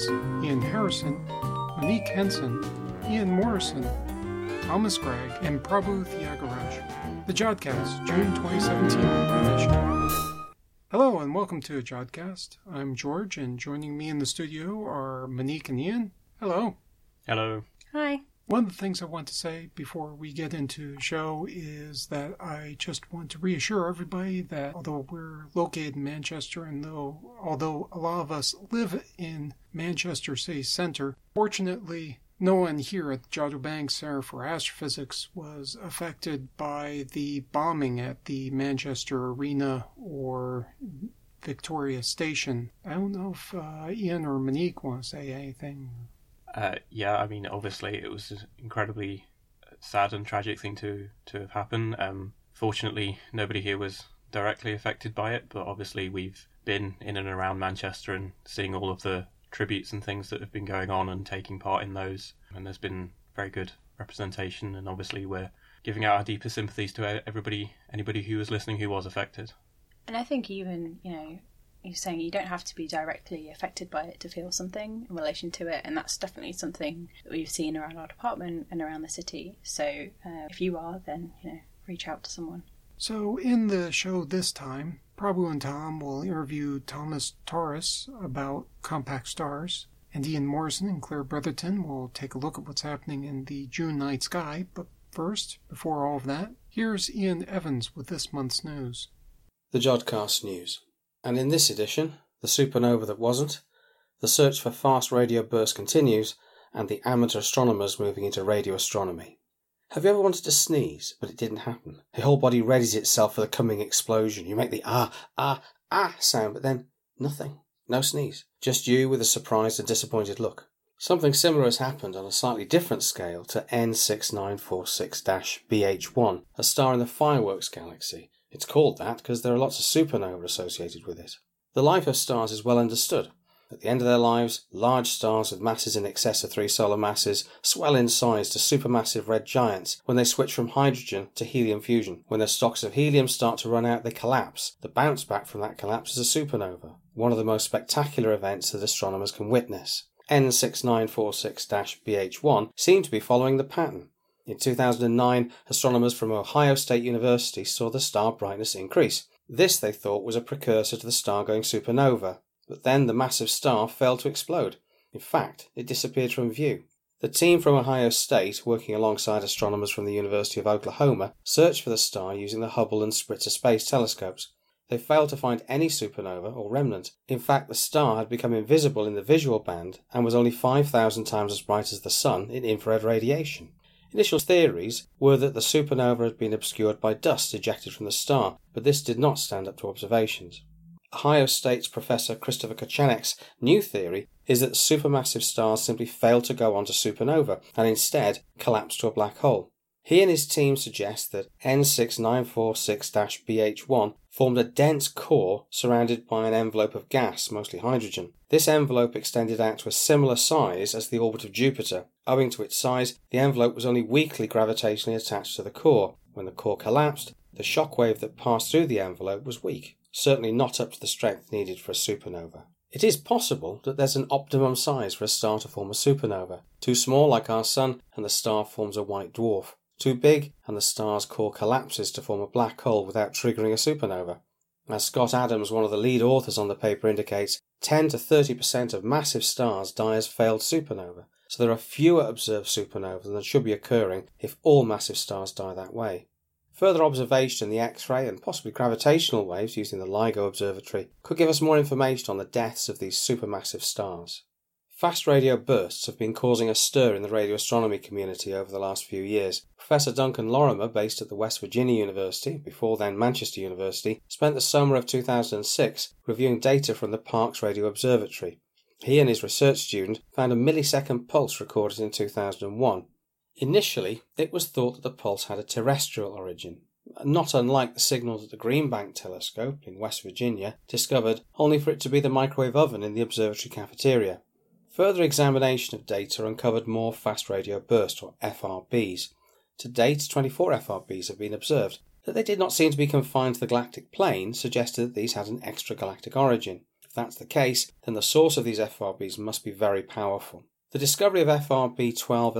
Evans, Ian Harrison, Monique Henson, Ian Morrison, Thomas Gregg, and Prabhu Thiagaraj. The Jodcast, June 2017 edition. Hello and welcome to a Jodcast. I'm George, and joining me in the studio are Monique and Ian. Hello. Hello. Hi. One of the things I want to say before we get into the show is that I just want to reassure everybody that although we're located in Manchester and although a lot of us live in Manchester City Centre, fortunately no one here at the Jodrell Banks Centre for Astrophysics was affected by the bombing at the Manchester Arena or Victoria Station. I don't know if Ian or Monique want to say anything. Obviously it was an incredibly sad and tragic thing to have happened. Fortunately, nobody here was directly affected by it, but obviously we've been in and around Manchester and seeing all of the tributes and things that have been going on and taking part in those, and there's been very good representation, and obviously we're giving out our deepest sympathies to anybody who was listening who was affected. And I think even, you're saying you don't have to be directly affected by it to feel something in relation to it, and that's definitely something that we've seen around our department and around the city. So if you are, then reach out to someone. So in the show this time, Prabhu and Tom will interview Thomas Torres about compact stars, and Ian Morrison and Claire Brotherton will take a look at what's happening in the June night sky. But first, before all of that, here's Ian Evans with this month's news. The Jodcast News. And in this edition, the supernova that wasn't, the search for fast radio bursts continues, and the amateur astronomers moving into radio astronomy. Have you ever wanted to sneeze, but it didn't happen? Your whole body readies itself for the coming explosion. You make the ah sound, but then nothing. No sneeze. Just you with a surprised and disappointed look. Something similar has happened on a slightly different scale to N6946-BH1, a star in the Fireworks Galaxy. It's called that because there are lots of supernovae associated with it. The life of stars is well understood. At the end of their lives, large stars with masses in excess of 3 solar masses swell in size to supermassive red giants when they switch from hydrogen to helium fusion. When their stocks of helium start to run out, they collapse. The bounce back from that collapse is a supernova, one of the most spectacular events that astronomers can witness. N6946-BH1 seem to be following the pattern. In 2009, astronomers from Ohio State University saw the star brightness increase. This, they thought, was a precursor to the star going supernova. But then the massive star failed to explode. In fact, it disappeared from view. The team from Ohio State, working alongside astronomers from the University of Oklahoma, searched for the star using the Hubble and Spitzer space telescopes. They failed to find any supernova or remnant. In fact, the star had become invisible in the visual band and was only 5,000 times as bright as the sun in infrared radiation. Initial theories were that the supernova had been obscured by dust ejected from the star, but this did not stand up to observations. Ohio State's Professor Christopher Kochanek's new theory is that supermassive stars simply fail to go on to supernova and instead collapse to a black hole. He and his team suggest that N6946-BH1 formed a dense core surrounded by an envelope of gas, mostly hydrogen. This envelope extended out to a similar size as the orbit of Jupiter. Owing to its size, the envelope was only weakly gravitationally attached to the core. When the core collapsed, the shock wave that passed through the envelope was weak, certainly not up to the strength needed for a supernova. It is possible that there's an optimum size for a star to form a supernova. Too small, like our Sun, and the star forms a white dwarf. Too big, and the star's core collapses to form a black hole without triggering a supernova. As Scott Adams, one of the lead authors on the paper, indicates, 10 to 30% of massive stars die as failed supernova, so there are fewer observed supernovas than should be occurring if all massive stars die that way. Further observation in the X-ray and possibly gravitational waves using the LIGO Observatory could give us more information on the deaths of these supermassive stars. Fast radio bursts have been causing a stir in the radio astronomy community over the last few years. Professor Duncan Lorimer, based at the West Virginia University, before then Manchester University, spent the summer of 2006 reviewing data from the Parkes Radio Observatory. He and his research student found a millisecond pulse recorded in 2001. Initially, it was thought that the pulse had a terrestrial origin, not unlike the signal that the Green Bank Telescope in West Virginia discovered, only for it to be the microwave oven in the observatory cafeteria. Further examination of data uncovered more fast radio bursts, or FRBs. To date, 24 FRBs have been observed. That they did not seem to be confined to the galactic plane suggested that these had an extragalactic origin. If that's the case, then the source of these FRBs must be very powerful. The discovery of FRB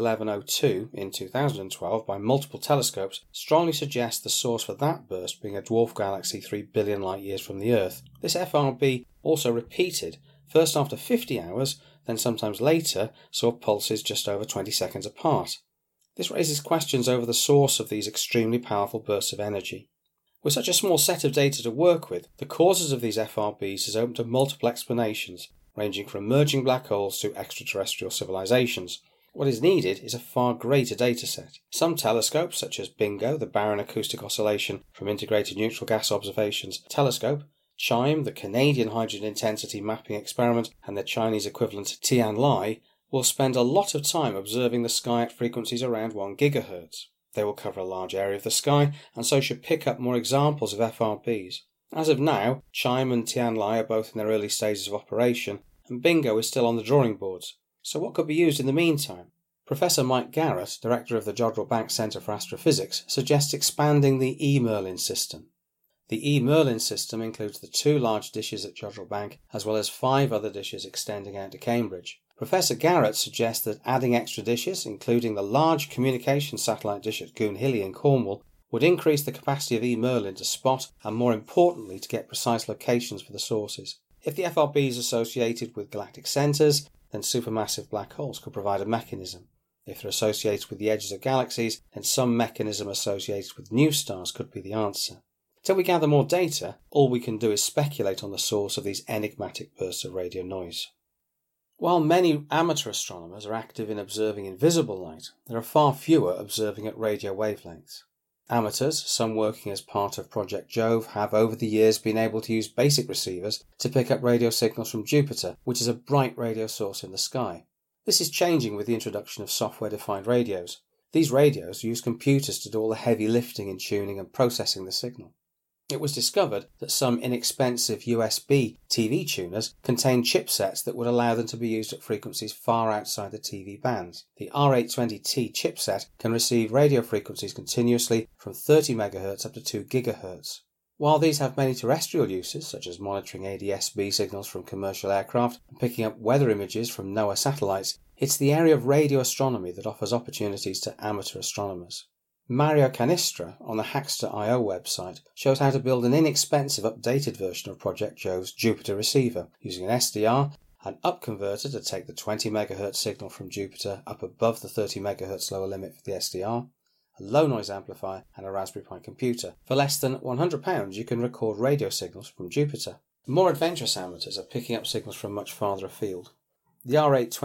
121102 in 2012 by multiple telescopes strongly suggests the source for that burst being a dwarf galaxy 3 billion light-years from the Earth. This FRB also repeated, first after 50 hours, then sometimes later, saw pulses just over 20 seconds apart. This raises questions over the source of these extremely powerful bursts of energy. With such a small set of data to work with, the causes of these FRBs is open to multiple explanations, ranging from emerging black holes to extraterrestrial civilizations. What is needed is a far greater data set. Some telescopes, such as BINGO, the Baryon Acoustic Oscillation from Integrated Neutral Gas Observations Telescope, CHIME, the Canadian Hydrogen Intensity Mapping Experiment, and the Chinese equivalent Tianlai, will spend a lot of time observing the sky at frequencies around 1 GHz. They will cover a large area of the sky, and so should pick up more examples of FRBs. As of now, CHIME and Tianlai are both in their early stages of operation, and BINGO is still on the drawing boards. So what could be used in the meantime? Professor Mike Garrett, director of the Jodrell Bank Centre for Astrophysics, suggests expanding the E-Merlin system. The E-Merlin system includes the 2 large dishes at Jodrell Bank, as well as 5 other dishes extending out to Cambridge. Professor Garrett suggests that adding extra dishes, including the large communication satellite dish at Goonhilly in Cornwall, would increase the capacity of E-Merlin to spot and, more importantly, to get precise locations for the sources. If the FRB is associated with galactic centres, then supermassive black holes could provide a mechanism. If they're associated with the edges of galaxies, then some mechanism associated with new stars could be the answer. Till we gather more data, all we can do is speculate on the source of these enigmatic bursts of radio noise. While many amateur astronomers are active in observing invisible light, there are far fewer observing at radio wavelengths. Amateurs, some working as part of Project Jove, have over the years been able to use basic receivers to pick up radio signals from Jupiter, which is a bright radio source in the sky. This is changing with the introduction of software-defined radios. These radios use computers to do all the heavy lifting in tuning and processing the signal. It was discovered that some inexpensive USB TV tuners contain chipsets that would allow them to be used at frequencies far outside the TV bands. The R820T chipset can receive radio frequencies continuously from 30 MHz up to 2 GHz. While these have many terrestrial uses, such as monitoring ADS-B signals from commercial aircraft and picking up weather images from NOAA satellites, it's the area of radio astronomy that offers opportunities to amateur astronomers. Mario Canistra on the Hackster.io website shows how to build an inexpensive updated version of Project Jove's Jupiter receiver using an SDR, an up converter to take the 20 MHz signal from Jupiter up above the 30 MHz lower limit for the SDR, a low noise amplifier and a Raspberry Pi computer. For less than £100 you can record radio signals from Jupiter. More adventurous amateurs are picking up signals from much farther afield. The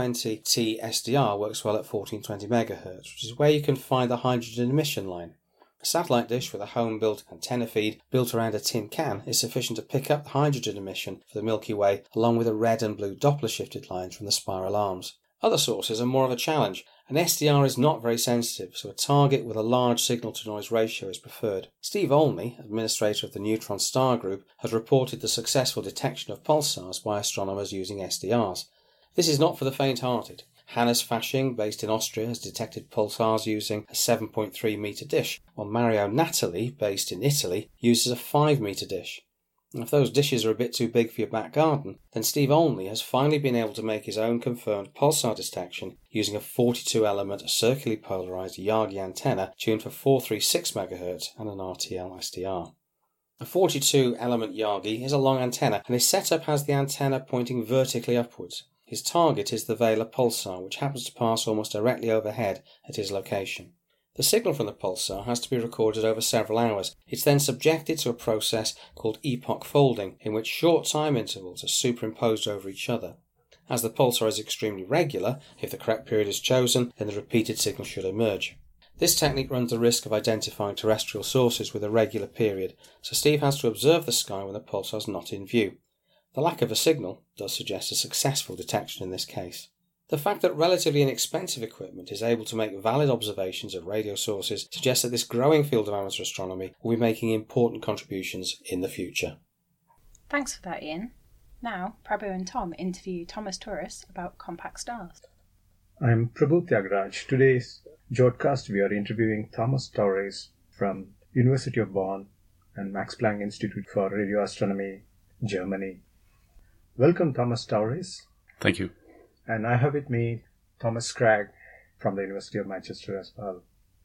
R820T SDR works well at 1420 MHz, which is where you can find the hydrogen emission line. A satellite dish with a home-built antenna feed built around a tin can is sufficient to pick up the hydrogen emission for the Milky Way, along with the red and blue Doppler-shifted lines from the spiral arms. Other sources are more of a challenge. An SDR is not very sensitive, so a target with a large signal-to-noise ratio is preferred. Steve Olney, administrator of the Neutron Star Group, has reported the successful detection of pulsars by astronomers using SDRs. This is not for the faint-hearted. Hannes Fasching, based in Austria, has detected pulsars using a 7.3 metre dish, while Mario Natali, based in Italy, uses a 5 metre dish. And if those dishes are a bit too big for your back garden, then Steve Olney has finally been able to make his own confirmed pulsar detection using a 42-element circularly polarised Yagi antenna tuned for 436 MHz and an RTL SDR. A 42-element Yagi is a long antenna, and his setup has the antenna pointing vertically upwards. His target is the Vela pulsar, which happens to pass almost directly overhead at his location. The signal from the pulsar has to be recorded over several hours. It's then subjected to a process called epoch folding, in which short time intervals are superimposed over each other. As the pulsar is extremely regular, if the correct period is chosen, then the repeated signal should emerge. This technique runs the risk of identifying terrestrial sources with a regular period, so Steve has to observe the sky when the pulsar is not in view. The lack of a signal does suggest a successful detection in this case. The fact that relatively inexpensive equipment is able to make valid observations of radio sources suggests that this growing field of amateur astronomy will be making important contributions in the future. Thanks for that, Ian. Now, Prabhu and Tom interview Thomas Torres about compact stars. I'm Prabhu Tyagaraj. Today's broadcast we are interviewing Thomas Torres from University of Bonn and Max Planck Institute for Radio Astronomy, Germany. Welcome, Thomas Towris. Thank you. And I have with me Thomas Scragg from the University of Manchester as well.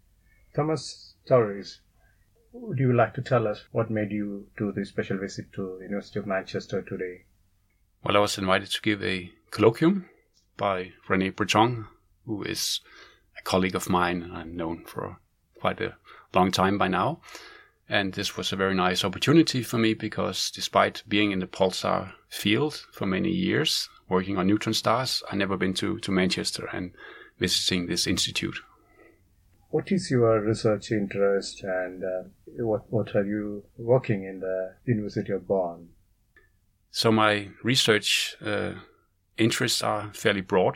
Thomas Towris, would you like to tell us what made you do this special visit to the University of Manchester today? Well, I was invited to give a colloquium by René Breton, who is a colleague of mine and I've known for quite a long time by now. And this was a very nice opportunity for me because despite being in the pulsar field for many years, working on neutron stars, I've never been to Manchester and visiting this institute. What is your research interest and what are you working in the University of Bonn? So my research interests are fairly broad.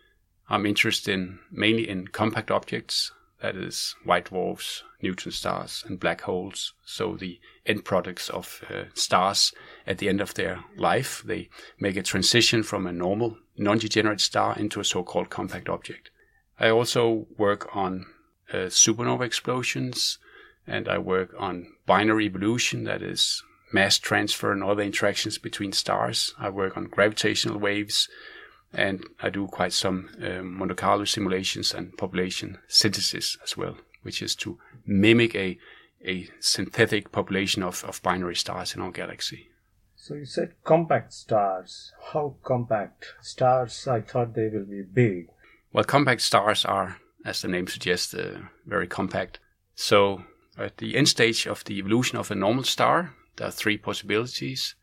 I'm interested mainly in compact objects, that is white dwarfs, neutron stars and black holes. So the end products of stars at the end of their life, they make a transition from a normal non-degenerate star into a so-called compact object. I also work on supernova explosions, and I work on binary evolution, that is mass transfer and other interactions between stars. I work on gravitational waves, and I do quite some Monte Carlo simulations and population synthesis as well, which is to mimic a synthetic population of binary stars in our galaxy. So you said compact stars. How compact? Stars, I thought they will be big. Well, compact stars are, as the name suggests, very compact. So at the end stage of the evolution of a normal star, there are three possibilities.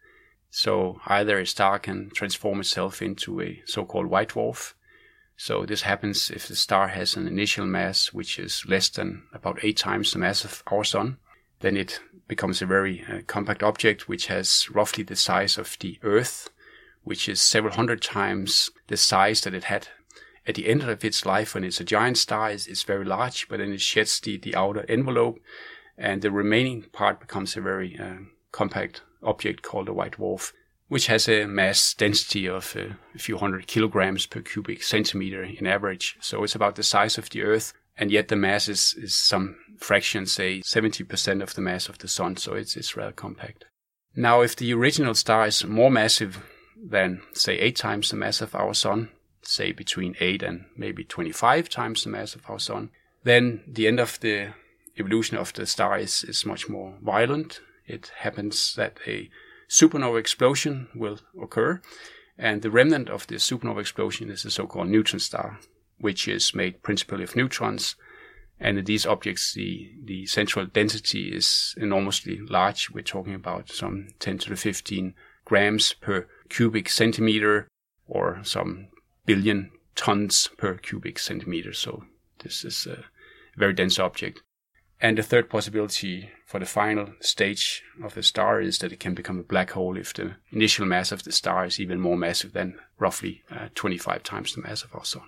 So either a star can transform itself into a so-called white dwarf. So this happens if the star has an initial mass which is less than about 8 times the mass of our Sun. Then it becomes a very compact object which has roughly the size of the Earth, which is several hundred times the size that it had at the end of its life when it's a giant star. It's very large, but then it sheds the outer envelope, and the remaining part becomes a very compact object called a white dwarf, which has a mass density of a few hundred kilograms per cubic centimeter in average. So it's about the size of the Earth, and yet the mass is some fraction, say 70% of the mass of the Sun, so it's rather compact. Now, if the original star is more massive than, say, 8 times the mass of our Sun, say between 8 and maybe 25 times the mass of our Sun, then the end of the evolution of the star is much more violent. It happens that a supernova explosion will occur, and the remnant of the supernova explosion is a so-called neutron star, which is made principally of neutrons. And in these objects, the central density is enormously large. We're talking about some 10 to the 15 grams per cubic centimeter, or some billion tons per cubic centimeter. So this is a very dense object. And the third possibility for the final stage of a star is that it can become a black hole if the initial mass of the star is even more massive than roughly 25 times the mass of our Sun.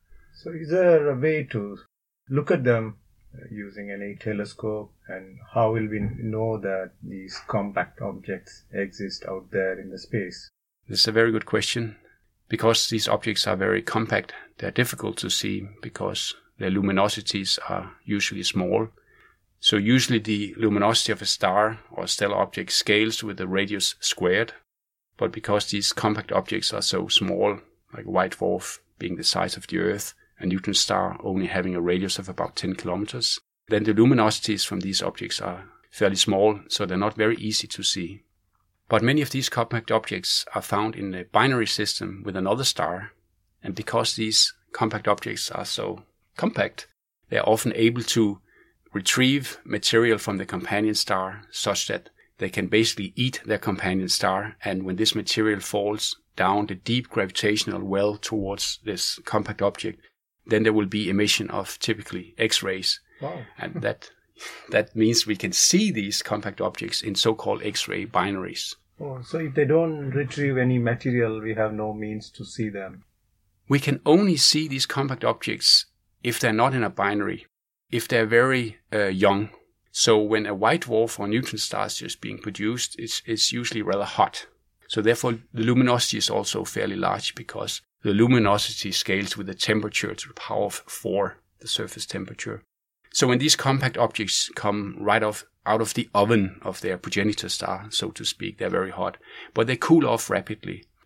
So is there a way to look at them using any telescope, and how will we know that these compact objects exist out there in the space? This is a very good question. Because these objects are very compact, they're difficult to see because their luminosities are usually small. So usually the luminosity of a star or stellar object scales with the radius squared. But because these compact objects are so small, like a white dwarf being the size of the Earth, a neutron star only having a radius of about 10 kilometers, then the luminosities from these objects are fairly small, so they're not very easy to see. But many of these compact objects are found in a binary system with another star, and because these compact objects are so compact, they are often able to retrieve material from the companion star such that they can basically eat their companion star, and when this material falls down the deep gravitational well towards this compact object, then there will be emission of typically X-rays. Wow. And that means we can see these compact objects in so-called X-ray binaries. Oh, so if they don't retrieve any material, we have no means to see them. We can only see these compact objects if they're not in a binary, if they're very young. So when a white dwarf or neutron star is just being produced, it's usually rather hot. So therefore the luminosity is also fairly large because the luminosity scales with the temperature to the power of 4, the surface temperature. So when these compact objects come right out of the oven of their progenitor star, so to speak, they're very hot, but they cool off rapidly.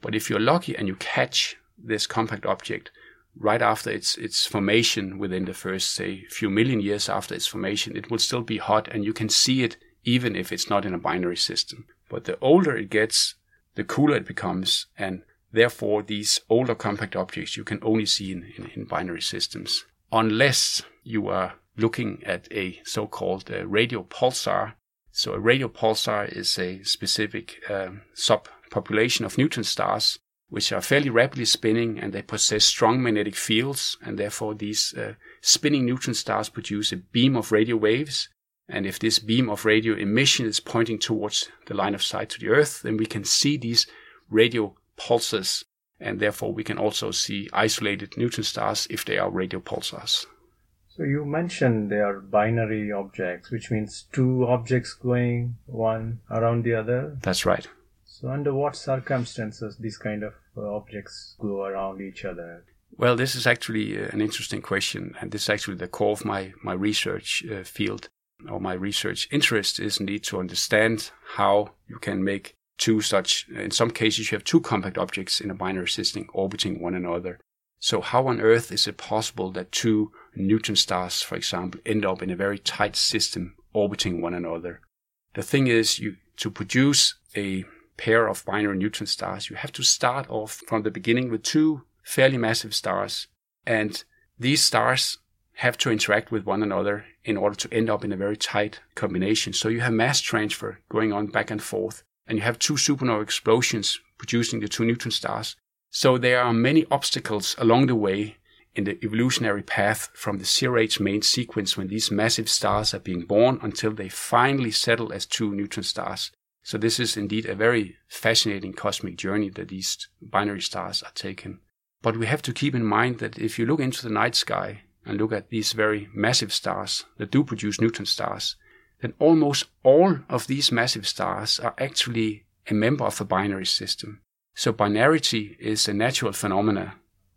But if you're lucky and you catch this compact object right after its formation, within the first, say, few million years after its formation, it will still be hot and you can see it even if it's not in a binary system. But the older it gets, the cooler it becomes, and therefore these older compact objects you can only see in binary systems, unless you are looking at a so-called radio pulsar. So a radio pulsar is a specific subpopulation of neutron stars which are fairly rapidly spinning, and they possess strong magnetic fields, and therefore these spinning neutron stars produce a beam of radio waves. And if this beam of radio emission is pointing towards the line of sight to the Earth, then we can see these radio pulses, and therefore we can also see isolated neutron stars if they are radio pulsars. So you mentioned they are binary objects, which means two objects going one around the other. That's right. So under what circumstances these kind of objects go around each other? Well, this is actually an interesting question, and this is actually the core of my research field, or my research interest is indeed to understand how you can make two such, in some cases you have two compact objects in a binary system orbiting one another. So how on earth is it possible that two neutron stars, for example, end up in a very tight system orbiting one another? The thing is, to produce a pair of binary neutron stars, you have to start off from the beginning with two fairly massive stars, and these stars have to interact with one another in order to end up in a very tight combination. So you have mass transfer going on back and forth, and you have two supernova explosions producing the two neutron stars. So there are many obstacles along the way in the evolutionary path from the CRH main sequence when these massive stars are being born until they finally settle as two neutron stars. So this is indeed a very fascinating cosmic journey that these binary stars are taking. But we have to keep in mind that if you look into the night sky and look at these very massive stars that do produce neutron stars, then almost all of these massive stars are actually a member of a binary system. So binarity is a natural phenomena.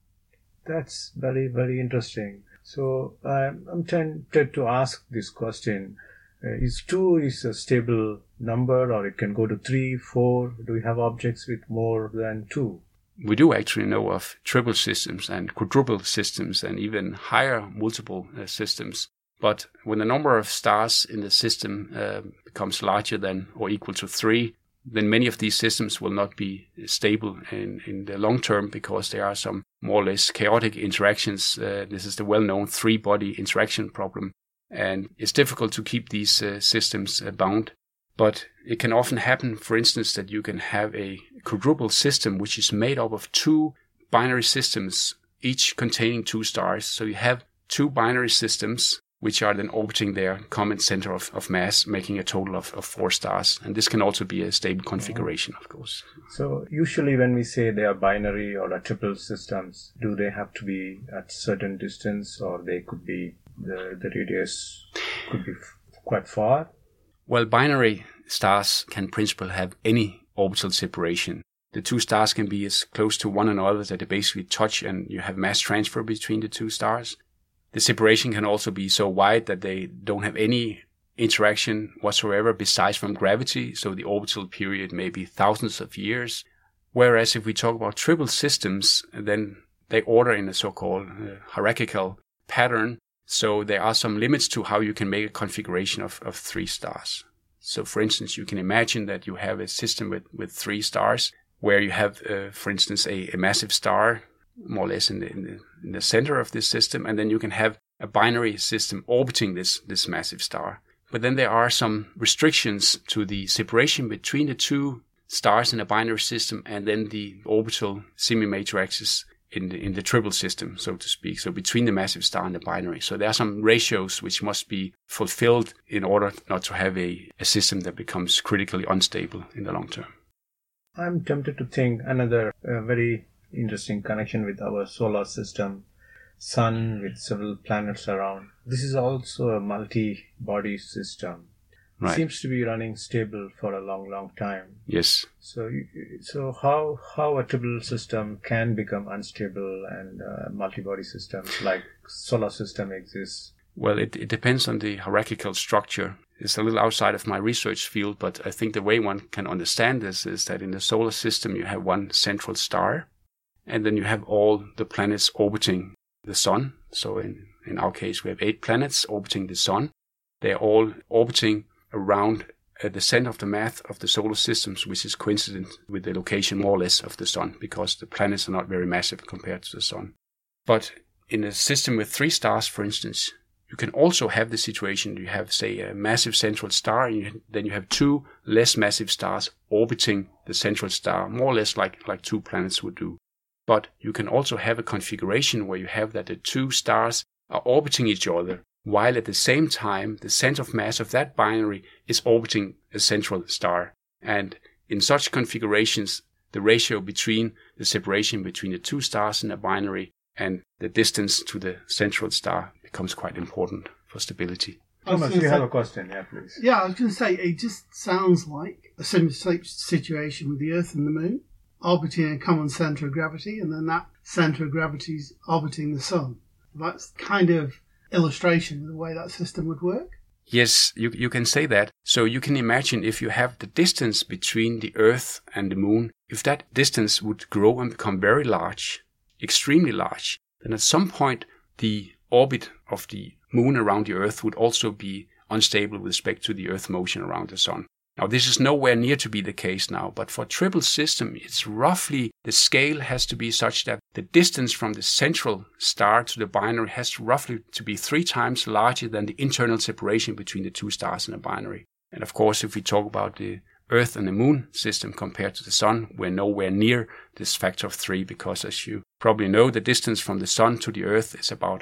That's very, very interesting. So I'm tempted to ask this question. Is 2 is a stable number, or it can go to 3, 4? Do we have objects with more than 2? We do actually know of triple systems and quadruple systems and even higher multiple systems. But when the number of stars in the system becomes larger than or equal to 3, then many of these systems will not be stable in the long term, because there are some more or less chaotic interactions. This is the well-known three-body interaction problem. And it's difficult to keep these systems bound. But it can often happen, for instance, that you can have a quadruple system which is made up of two binary systems, each containing two stars. So you have two binary systems which are then orbiting their common center of mass, making a total of 4 stars. And this can also be a stable configuration, of course. So usually when we say they are binary or triple systems, do they have to be at certain distance, or they could be, the radius could be quite far? Well, binary stars can in principle have any orbital separation. The two stars can be as close to one another that they basically touch, and you have mass transfer between the two stars. The separation can also be so wide that they don't have any interaction whatsoever besides from gravity, so the orbital period may be thousands of years. Whereas if we talk about triple systems, then they order in a so-called hierarchical pattern, so there are some limits to how you can make a configuration of 3 stars. So for instance, you can imagine that you have a system with 3 stars, where you have, for instance, a massive star more or less in the center of this system, and then you can have a binary system orbiting this massive star. But then there are some restrictions to the separation between the two stars in a binary system and then the orbital semi-matrices in the triple system, so to speak, so between the massive star and the binary. So there are some ratios which must be fulfilled in order not to have a system that becomes critically unstable in the long term. I'm tempted to think another very interesting connection with our solar system, sun with several planets around. This is also a multi-body system. Right. It seems to be running stable for a long, long time. Yes. So how a triple system can become unstable and multi-body systems like solar system exists? Well, it depends on the hierarchical structure. is a little outside of my research field, but I think the way one can understand this is that in the solar system you have one central star, and then you have all the planets orbiting the sun. So in our case, we have 8 planets orbiting the sun. They're all orbiting around the center of the mass of the solar systems, which is coincident with the location more or less of the sun, because the planets are not very massive compared to the sun. But in a system with 3 stars, for instance, you can also have the situation you have, say, a massive central star, and then you have 2 less massive stars orbiting the central star, more or less like 2 planets would do. But you can also have a configuration where you have that the 2 stars are orbiting each other, while at the same time the center of mass of that binary is orbiting a central star. And in such configurations, the ratio between the separation between the 2 stars in a binary and the distance to the central star becomes quite important for stability. Thomas, you have a question? Yeah, please. Yeah, I was going to say, it just sounds like a similar situation with the Earth and the Moon, orbiting a common centre of gravity, and then that centre of gravity is orbiting the Sun. That's kind of illustration of the way that system would work. Yes, you can say that. So you can imagine if you have the distance between the Earth and the Moon, if that distance would grow and become very large, extremely large, then at some point the orbit of the Moon around the Earth would also be unstable with respect to the Earth motion around the Sun. Now, this is nowhere near to be the case now, but for a triple system, it's roughly, the scale has to be such that the distance from the central star to the binary has roughly to be 3 times larger than the internal separation between the 2 stars in a binary. And of course, if we talk about the Earth and the Moon system compared to the Sun, we're nowhere near this factor of 3, because as you probably know, the distance from the Sun to the Earth is about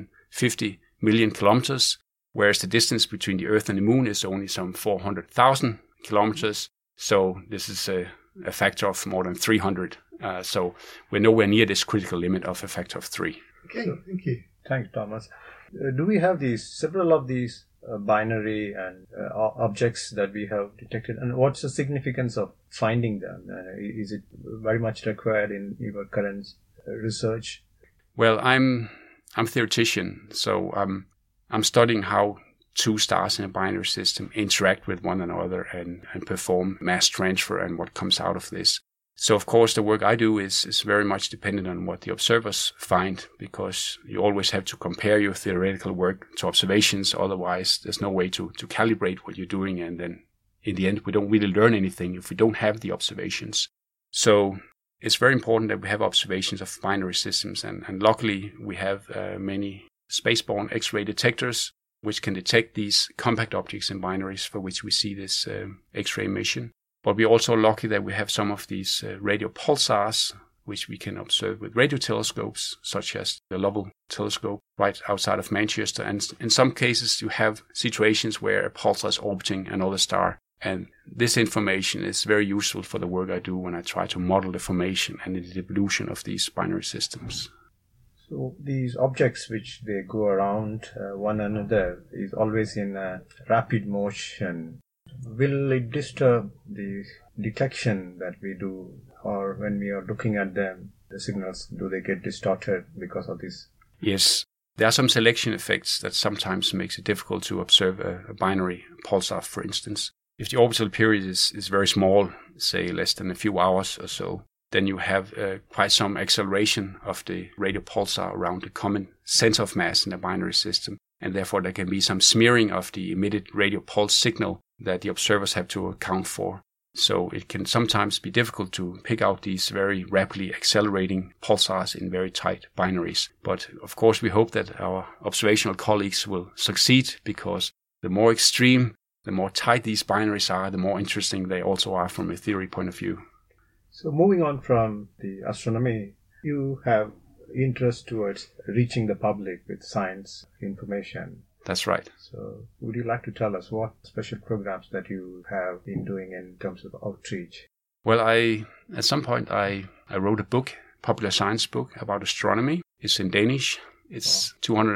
150 million kilometers, whereas the distance between the Earth and the Moon is only some 400,000 kilometers. So this is a factor of more than 300. So we're nowhere near this critical limit of a factor of 3. Okay, thank you. Thanks, Thomas. Do we have several of these binary and objects that we have detected, and what's the significance of finding them? Is it very much required in your current research? Well, I'm a theoretician, so I'm studying how 2 stars in a binary system interact with one another and perform mass transfer and what comes out of this. So, of course, the work I do is very much dependent on what the observers find, because you always have to compare your theoretical work to observations. Otherwise, there's no way to calibrate what you're doing. And then in the end, we don't really learn anything if we don't have the observations. So it's very important that we have observations of binary systems. And luckily, we have many spaceborne X-ray detectors which can detect these compact objects in binaries for which we see this X-ray emission. But we're also lucky that we have some of these radio pulsars, which we can observe with radio telescopes, such as the Lovell telescope right outside of Manchester. And in some cases, you have situations where a pulsar is orbiting another star. And this information is very useful for the work I do when I try to model the formation and the evolution of these binary systems. So these objects which they go around one another is always in a rapid motion. Will it disturb the detection that we do, or when we are looking at them, the signals, do they get distorted because of this? Yes, there are some selection effects that sometimes makes it difficult to observe a binary pulsar, for instance. If the orbital period is very small, say less than a few hours or so, then you have quite some acceleration of the radio pulsar around the common center of mass in a binary system. And therefore there can be some smearing of the emitted radio pulse signal that the observers have to account for. So it can sometimes be difficult to pick out these very rapidly accelerating pulsars in very tight binaries. But of course we hope that our observational colleagues will succeed, because the more extreme, the more tight these binaries are, the more interesting they also are from a theory point of view. So moving on from the astronomy, you have interest towards reaching the public with science information. That's right. So would you like to tell us what special programs that you have been doing in terms of outreach? Well, at some point I wrote a book, popular science book about astronomy. It's in Danish. It's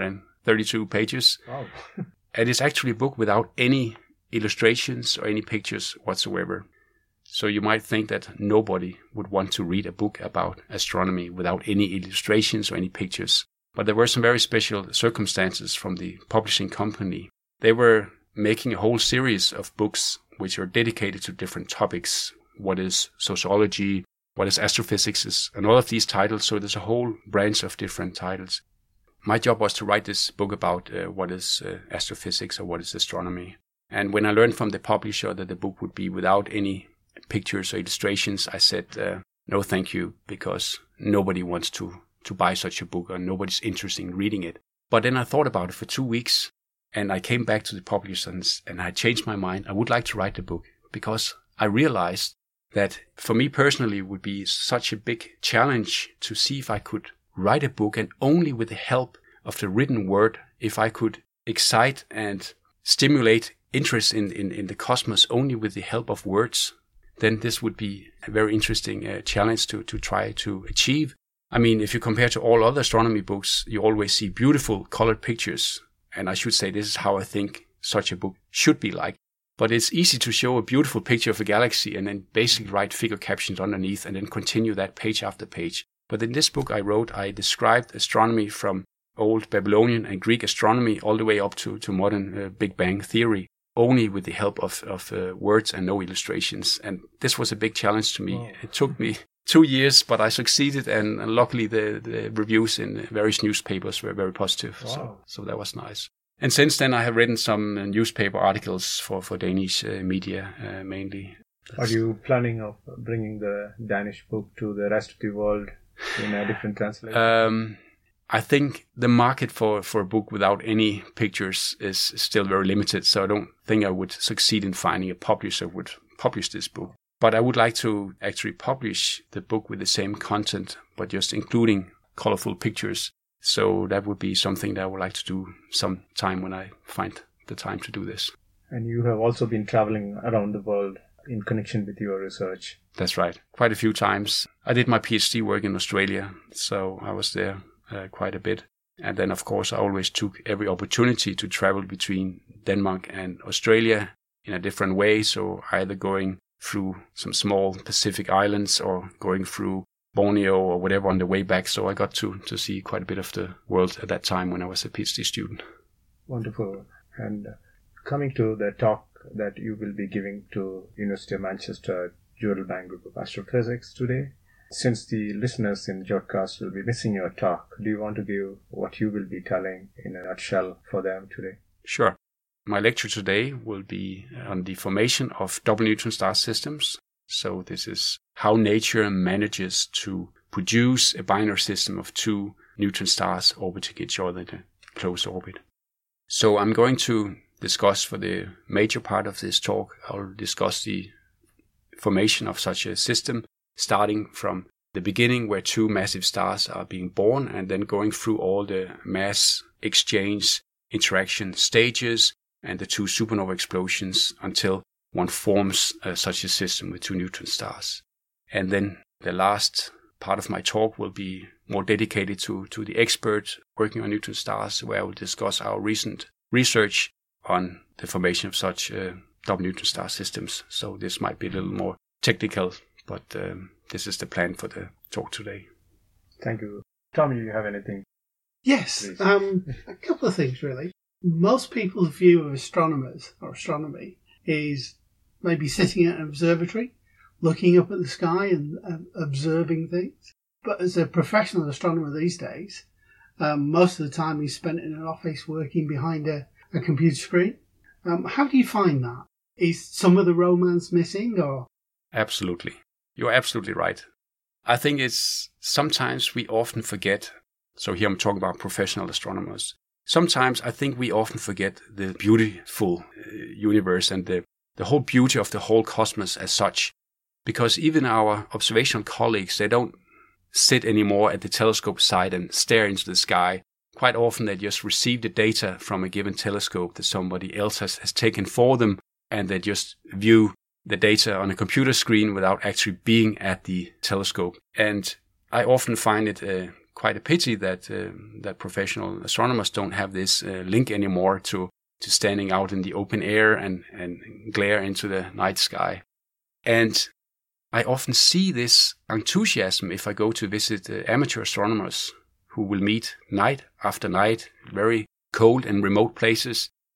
232 pages. Wow. And it's actually a book without any illustrations or any pictures whatsoever. So you might think that nobody would want to read a book about astronomy without any illustrations or any pictures. But there were some very special circumstances from the publishing company. They were making a whole series of books which are dedicated to different topics. What is sociology? What is astrophysics? And all of these titles. So there's a whole branch of different titles. My job was to write this book about what is astrophysics or what is astronomy. And when I learned from the publisher that the book would be without any pictures or illustrations, I said, no, thank you, because nobody wants to buy such a book or nobody's interested in reading it. But then I thought about it for 2 weeks and I came back to the publisher and I changed my mind. I would like to write the book because I realized that for me personally it would be such a big challenge to see if I could write a book, and only with the help of the written word, if I could excite and stimulate interest in the cosmos only with the help of words, then this would be a very interesting challenge to try to achieve. I mean, if you compare to all other astronomy books, you always see beautiful colored pictures. And I should say this is how I think such a book should be like. But it's easy to show a beautiful picture of a galaxy and then basically write figure captions underneath and then continue that page after page. But in this book I wrote, I described astronomy from old Babylonian and Greek astronomy all the way up to modern Big Bang theory, only with the help of words and no illustrations. And this was a big challenge to me. Wow. It took me 2 years, but I succeeded, and luckily the reviews in various newspapers were very positive. Wow. So that was nice. And since then I have written some newspaper articles for Danish media mainly. Are you planning of bringing the Danish book to the rest of the world in a different translation? I think the market for a book without any pictures is still very limited, so I don't think I would succeed in finding a publisher who would publish this book. But I would like to actually publish the book with the same content, but just including colorful pictures. So that would be something that I would like to do sometime when I find the time to do this. And you have also been traveling around the world in connection with your research. That's right. Quite a few times. I did my PhD work in Australia, so I was there quite a bit. And then, of course, I always took every opportunity to travel between Denmark and Australia in a different way. So either going through some small Pacific islands or going through Borneo or whatever on the way back. So I got to see quite a bit of the world at that time when I was a PhD student. Wonderful. And coming to the talk that you will be giving to University of Manchester Jodrell Bank Group of Astrophysics today, since the listeners in the podcast will be missing your talk, do you want to give what you will be telling in a nutshell for them today? Sure. My lecture today will be on the formation of double neutron star systems. So this is how nature manages to produce a binary system of two neutron stars orbiting each other in a close orbit. So I'm going to discuss for the major part of this talk, I'll discuss the formation of such a system, starting from the beginning where two massive stars are being born and then going through all the mass exchange interaction stages and the two supernova explosions until one forms such a system with two neutron stars. And then the last part of my talk will be more dedicated to the expert working on neutron stars, where I will discuss our recent research on the formation of such double neutron star systems. So this might be a little more technical, but this is the plan for the talk today. Thank you. Tommy, you have anything? Yes, a couple of things really. Most people's view of astronomers or astronomy is maybe sitting at an observatory, looking up at the sky and observing things. But as a professional astronomer these days, most of the time he's spent in an office working behind a computer screen. How do you find that? Is some of the romance missing, or? Absolutely. You're absolutely right. I think it's sometimes we often forget. So here I'm talking about professional astronomers. Sometimes I think we often forget the beautiful universe and the whole beauty of the whole cosmos as such. Because even our observational colleagues, they don't sit anymore at the telescope side and stare into the sky. Quite often they just receive the data from a given telescope that somebody else has taken for them, and they just view the data on a computer screen without actually being at the telescope. And I often find it quite a pity that professional astronomers don't have this link anymore to standing out in the open air and glare into the night sky. And I often see this enthusiasm if I go to visit amateur astronomers who will meet night after night, very cold and remote places.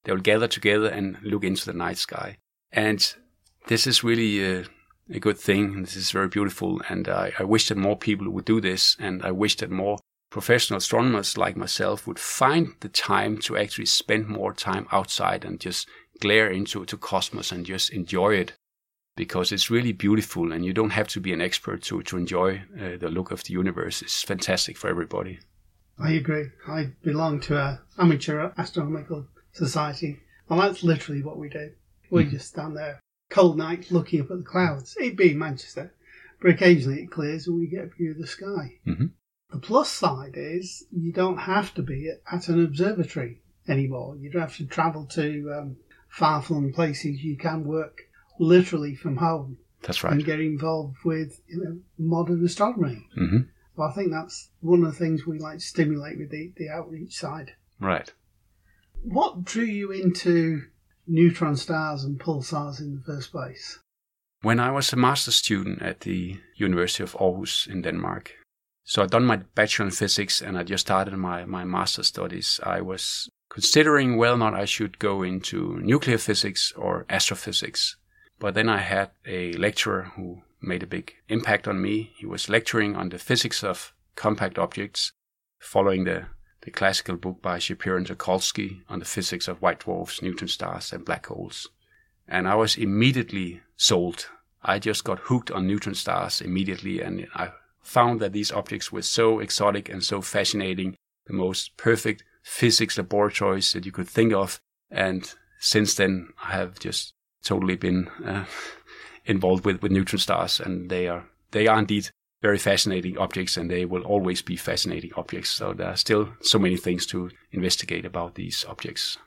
They will gather together and look into the night sky. And this is really a good thing. This is very beautiful. And I wish that more people would do this. And I wish that more professional astronomers like myself would find the time to actually spend more time outside and just glare into cosmos and just enjoy it. Because it's really beautiful, and you don't have to be an expert to enjoy the look of the universe. It's fantastic for everybody. I agree. I belong to an amateur astronomical society, and that's literally what we do. We just stand there, cold night, looking up at the clouds. It being Manchester, but occasionally it clears and we get a view of the sky. Mm-hmm. The plus side is you don't have to be at an observatory anymore. You don't have to travel to far-flung places. You can work literally from home. That's right. And get involved with modern astronomy. Mm-hmm. So I think that's one of the things we like to stimulate with the outreach side. Right. What drew you into neutron stars and pulsars in the first place? When I was a master's student at the University of Aarhus in Denmark, so I'd done my bachelor in physics and I just started my master's studies, I was considering whether or not I should go into nuclear physics or astrophysics. But then I had a lecturer who made a big impact on me. He was lecturing on the physics of compact objects, following the classical book by Shapiro and Tucholsky on the physics of white dwarfs, neutron stars, and black holes. And I was immediately sold. I just got hooked on neutron stars immediately, and I found that these objects were so exotic and so fascinating, the most perfect physics laboratories that you could think of. And since then, I have just totally been involved with neutron stars, and they are indeed very fascinating objects, and they will always be fascinating objects. So there are still so many things to investigate about these objects.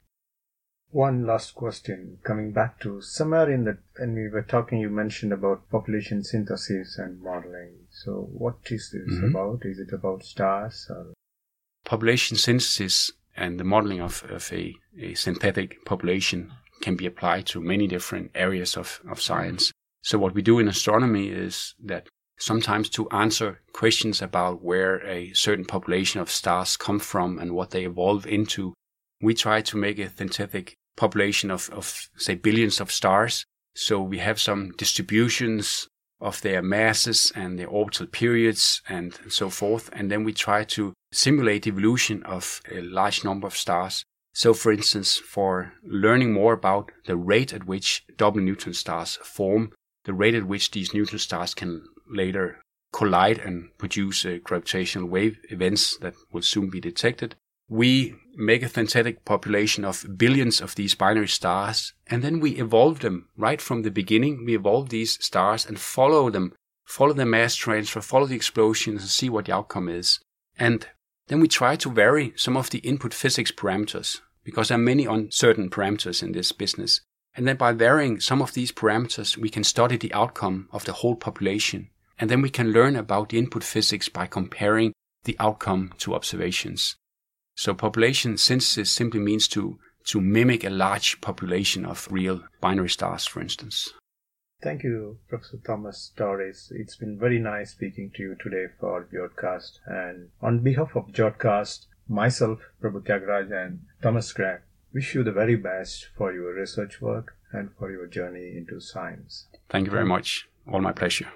One last question, coming back to somewhere when we were talking, you mentioned about population synthesis and modeling. So what is this about? Is it about stars? Or? Population synthesis and the modeling of a synthetic population can be applied to many different areas of science. So what we do in astronomy is that sometimes to answer questions about where a certain population of stars come from and what they evolve into, we try to make a synthetic population of say, billions of stars. So we have some distributions of their masses and their orbital periods and so forth. And then we try to simulate the evolution of a large number of stars. So, for instance, for learning more about the rate at which double neutron stars form, the rate at which these neutron stars can later collide and produce gravitational wave events that will soon be detected, we make a synthetic population of billions of these binary stars, and then we evolve them right from the beginning. We evolve these stars and follow them, follow the mass transfer, follow the explosions, and see what the outcome is. And then we try to vary some of the input physics parameters, because there are many uncertain parameters in this business. And then by varying some of these parameters, we can study the outcome of the whole population. And then we can learn about the input physics by comparing the outcome to observations. So population synthesis simply means to mimic a large population of real binary stars, for instance. Thank you, Professor Thomas Torres. It's been very nice speaking to you today for Jodcast. And on behalf of Jodcast, myself, Prabhu Tyagaraja, and Thomas Craig, wish you the very best for your research work and for your journey into science. Thank you very much. All my pleasure.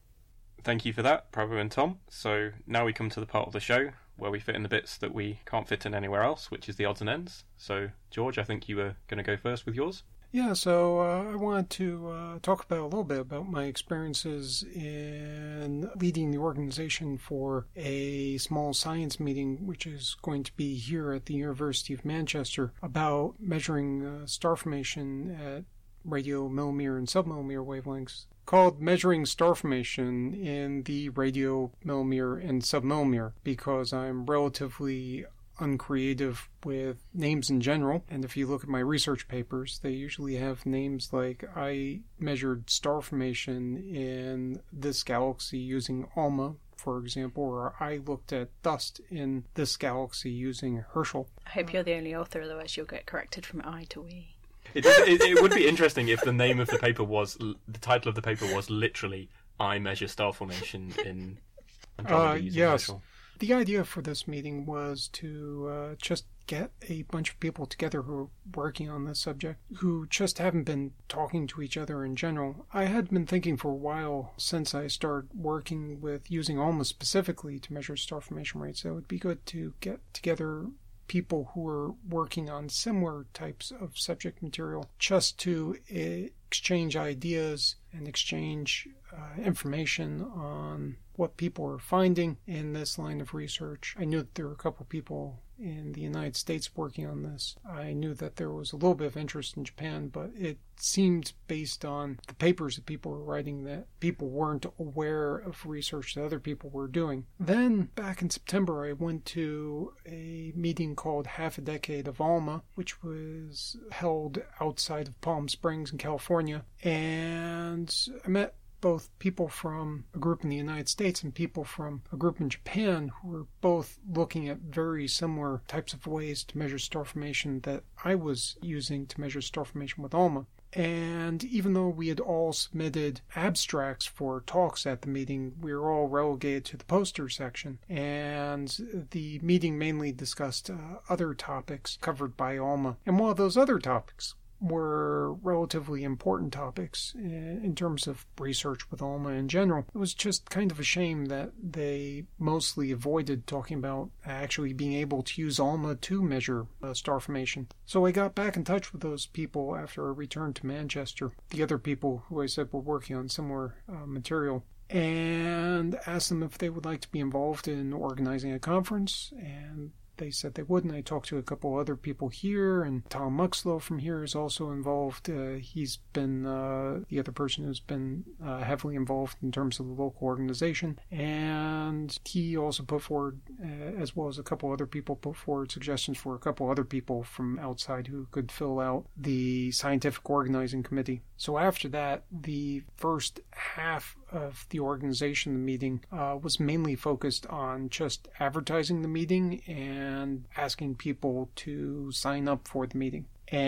Thank you for that, Prabhu and Tom. So now we come to the part of the show where we fit in the bits that we can't fit in anywhere else, which is the odds and ends. So, George, I think you were going to go first with yours. Yeah, so I wanted to talk about a little bit about my experiences in leading the organization for a small science meeting, which is going to be here at the University of Manchester, about measuring star formation at radio millimeter and submillimeter wavelengths, called Measuring Star Formation in the Radio Millimeter and Submillimeter, because I'm relatively uncreative with names in general, and if you look at my research papers, they usually have names like I measured star formation in this galaxy using ALMA, for example, or I looked at dust in this galaxy using Herschel. I hope you're the only author, otherwise you'll get corrected from I to we. It would be interesting if the name of the paper was, the title of the paper was literally I measure star formation in Andromeda using yes. Herschel. The idea for this meeting was to just get a bunch of people together who are working on this subject, who just haven't been talking to each other in general. I had been thinking for a while, since I started working with using ALMA specifically to measure star formation rates, that it would be good to get together people who are working on similar types of subject material just to exchange ideas and exchange information on what people are finding in this line of research. I knew that there were a couple people in the United States working on this. I knew that there was a little bit of interest in Japan, but it seemed, based on the papers that people were writing, that people weren't aware of research that other people were doing. Then, back in September, I went to a meeting called Half a Decade of ALMA, which was held outside of Palm Springs in California, and I met both people from a group in the United States and people from a group in Japan who were both looking at very similar types of ways to measure star formation that I was using to measure star formation with ALMA. And even though we had all submitted abstracts for talks at the meeting, we were all relegated to the poster section. And the meeting mainly discussed other topics covered by ALMA. And while those other topics were relatively important topics in terms of research with ALMA in general, it was just kind of a shame that they mostly avoided talking about actually being able to use ALMA to measure star formation. So I got back in touch with those people after I returned to Manchester, the other people who I said were working on similar material, and asked them if they would like to be involved in organizing a conference, and they said they would, and I talked to a couple other people here, and Tom Muxlow from here is also involved. He's been the other person who's been heavily involved in terms of the local organization, and he also put forward, as well as a couple other people, put forward suggestions for a couple other people from outside who could fill out the scientific organizing committee. So after that, the first half of the organization of the meeting was mainly focused on just advertising the meeting and asking people to sign up for the meeting.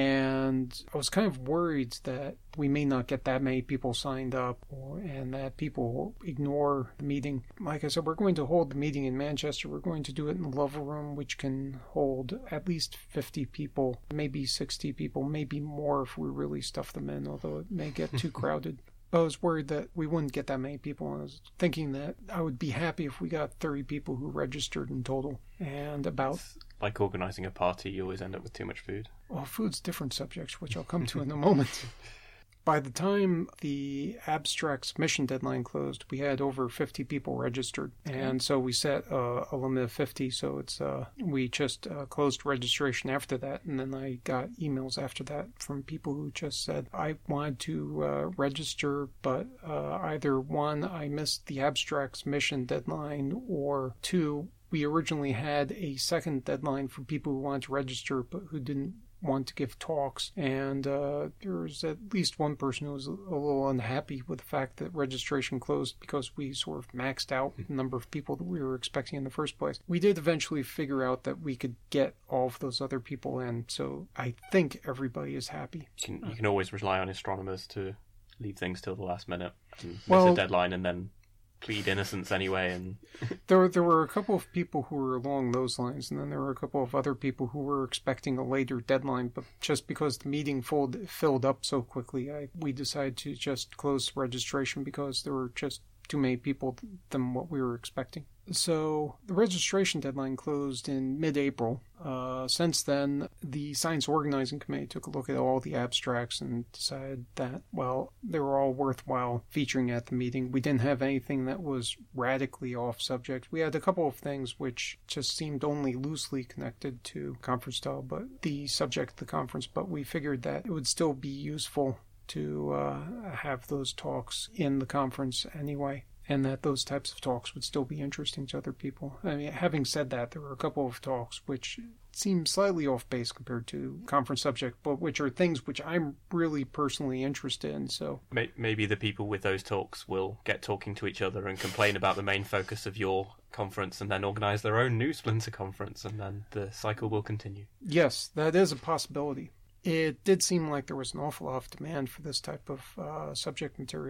And I was kind of worried that we may not get that many people signed up, and that people ignore the meeting. Like I said, we're going to hold the meeting in Manchester. We're going to do it in the Lovell Room, which can hold at least 50 people, maybe 60 people, maybe more if we really stuff them in, although it may get too crowded. I was worried that we wouldn't get that many people. I was thinking that I would be happy if we got 30 people who registered in total. And about... It's like organising a party, you always end up with too much food. Well, food's different subjects, which I'll come to in a moment. By the time the abstract submission deadline closed, we had over 50 people registered. And so we set a limit of 50, so it's we just closed registration after that. And then I got emails after that from people who just said, I wanted to register, but either one, I missed the abstract submission deadline, or two, we originally had a second deadline for people who wanted to register but who didn't want to give talks, and there was at least one person who was a little unhappy with the fact that registration closed because we sort of maxed out the number of people that we were expecting in the first place. We did eventually figure out that we could get all of those other people in, so I think everybody is happy. You can always rely on astronomers to leave things till the last minute and miss a deadline and then plead innocence anyway. And there were a couple of people who were along those lines, and then there were a couple of other people who were expecting a later deadline, but just because the meeting filled up so quickly, we decided to just close registration because there were just too many people than what we were expecting. So the registration deadline closed in mid-April. Since then, the Science Organizing Committee took a look at all the abstracts and decided that, well, they were all worthwhile featuring at the meeting. We didn't have anything that was radically off subject. We had a couple of things which just seemed only loosely connected to conference style, but the subject of the conference, but we figured that it would still be useful to have those talks in the conference anyway, and that those types of talks would still be interesting to other people. I mean, having said that, there were a couple of talks which seem slightly off base compared to conference subject, but which are things which I'm really personally interested in. So maybe the people with those talks will get talking to each other and complain about the main focus of your conference and then organise their own new splinter conference, and then the cycle will continue. Yes, that is a possibility. It did seem like there was an awful lot of demand for this type of subject material.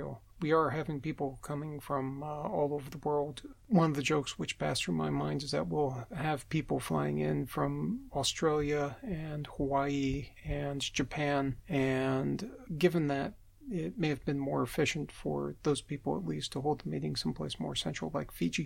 we are having people coming from all over the world. One of the jokes which passed through my mind is that we'll have people flying in from Australia and Hawaii and Japan, and given that it may have been more efficient for those people at least to hold the meeting someplace more central like Fiji.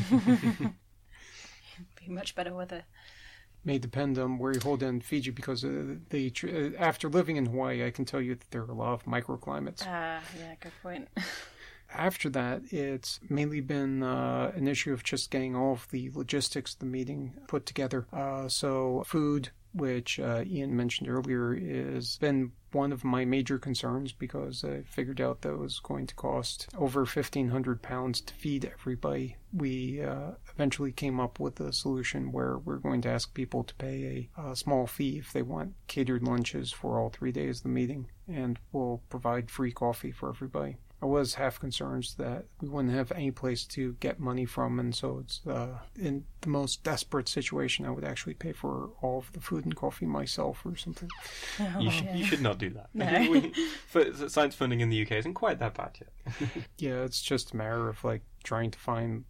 Be much better weather. May depend on where you hold in Fiji, because after living in Hawaii, I can tell you that there are a lot of microclimates. Yeah, good point. After that, it's mainly been an issue of just getting all of the logistics of the meeting put together. So food, which Ian mentioned earlier, has been one of my major concerns, because I figured out that it was going to cost over £1,500 to feed everybody. We eventually came up with a solution where we're going to ask people to pay a small fee if they want catered lunches for all 3 days of the meeting, and we'll provide free coffee for everybody. I was half concerned that we wouldn't have any place to get money from, and so it's in the most desperate situation I would actually pay for all of the food and coffee myself or something. You should not do that. No. Science funding in the UK isn't quite that bad yet. Yeah, it's just a matter of trying to find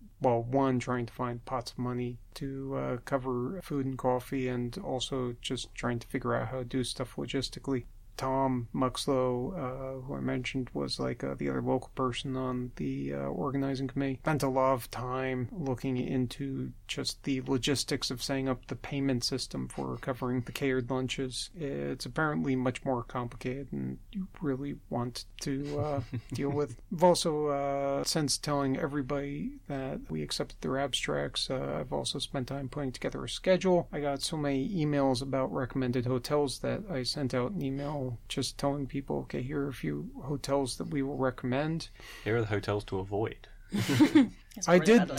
pots of money to cover food and coffee, and also just trying to figure out how to do stuff logistically. Tom Muxlow, who I mentioned, was the other local person on the organizing committee. Spent a lot of time looking into just the logistics of setting up the payment system for covering the catered lunches. It's apparently much more complicated than you really want to deal with. I've also, since telling everybody that we accepted their abstracts, I've also spent time putting together a schedule. I got so many emails about recommended hotels that I sent out an email just telling people, okay, here are a few hotels that we will recommend. Here are the hotels to avoid. I did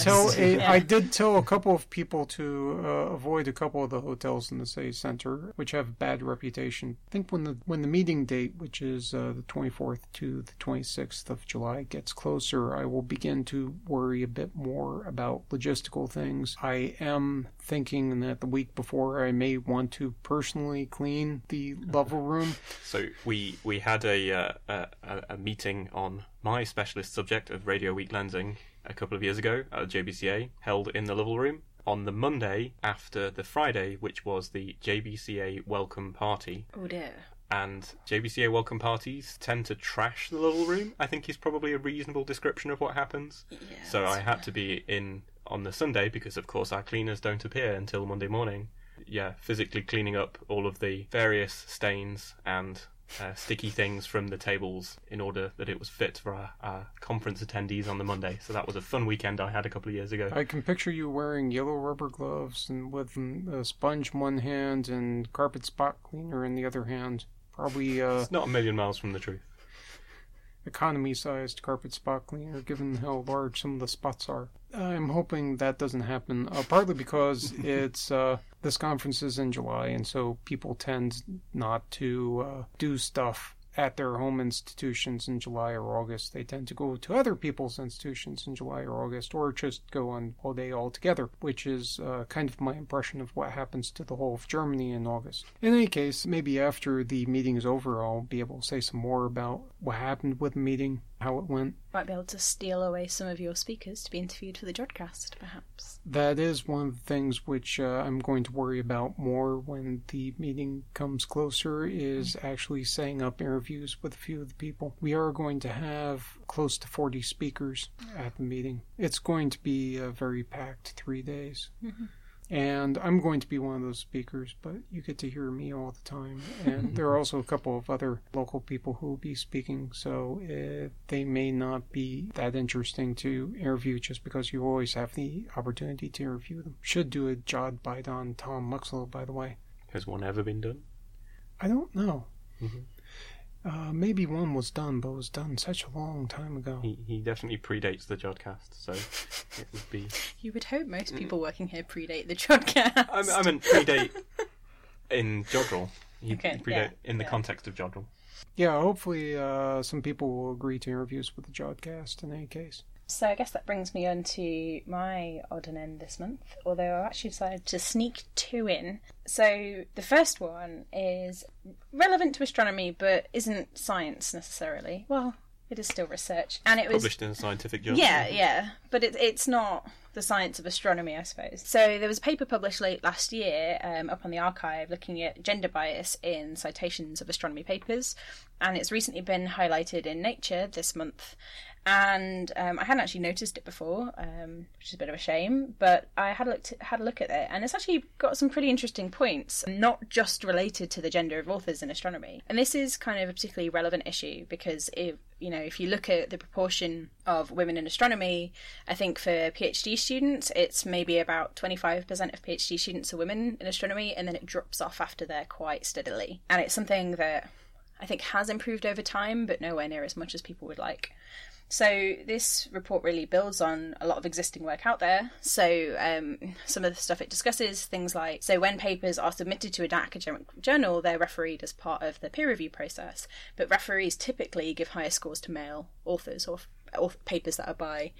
tell a couple of people to avoid a couple of the hotels in the city center, which have a bad reputation. I think when the meeting date, which is the 24th to the 26th of July, gets closer, I will begin to worry a bit more about logistical things. I am thinking that the week before I may want to personally clean the level room. So we had a meeting on my specialist subject of radio weak lensing a couple of years ago at JBCA, held in the Level Room on the Monday after the Friday, which was the JBCA welcome party. Oh dear. And JBCA welcome parties tend to trash the Level Room, I think is probably a reasonable description of what happens. Yeah, so I had to be in on the Sunday, because of course our cleaners don't appear until Monday morning. Yeah, physically cleaning up all of the various stains and sticky things from the tables in order that it was fit for our conference attendees on the Monday. So that was a fun weekend I had a couple of years ago. I can picture you wearing yellow rubber gloves and with a sponge in one hand and carpet spot cleaner in the other hand. Probably it's not a million miles from the truth. Economy-sized carpet spot cleaner, given how large some of the spots are. I'm hoping that doesn't happen, partly because it's this conference is in July, and so people tend not to do stuff at their home institutions in July or August. They tend to go to other people's institutions in July or August, or just go on holiday altogether, which is kind of my impression of what happens to the whole of Germany in August. In any case, maybe after the meeting is over, I'll be able to say some more about what happened with the meeting, how it went. Might be able to steal away some of your speakers to be interviewed for the Jodcast, perhaps. That is one of the things which I'm going to worry about more when the meeting comes closer, is actually setting up interviews with a few of the people. We are going to have close to 40 speakers at the meeting. It's going to be a very packed 3 days. Mm-hmm. And I'm going to be one of those speakers, but you get to hear me all the time. And there are also a couple of other local people who will be speaking, so they may not be that interesting to interview just because you always have the opportunity to interview them. Should do a Jod bite on Tom Muxlow, by the way. Has one ever been done? I don't know. Mm-hmm. Maybe one was done, but it was done such a long time ago. He definitely predates the Jodcast, so it would be... You would hope most people working here predate the Jodcast. I meant predate in Jodrell. Okay, predate in the context of Jodrell. Yeah, hopefully some people will agree to interviews with the Jodcast in any case. So I guess that brings me on to my odd and end this month, although I actually decided to sneak two in. So the first one is relevant to astronomy, but isn't science necessarily. Well, It is still research. And it was published in a scientific journal. Yeah. But it's not the science of astronomy, I suppose. So there was a paper published late last year up on the archive looking at gender bias in citations of astronomy papers. And it's recently been highlighted in Nature this month. And I hadn't actually noticed it before, which is a bit of a shame, but I had a look at it, and it's actually got some pretty interesting points, not just related to the gender of authors in astronomy. And this is kind of a particularly relevant issue because if you look at the proportion of women in astronomy, I think for PhD students, it's maybe about 25% of PhD students are women in astronomy, and then it drops off after there quite steadily. And it's something that I think has improved over time, but nowhere near as much as people would like. So this report really builds on a lot of existing work out there. So some of the stuff it discusses, things like, so when papers are submitted to an academic journal, they're refereed as part of the peer review process. But referees typically give higher scores to male authors or papers that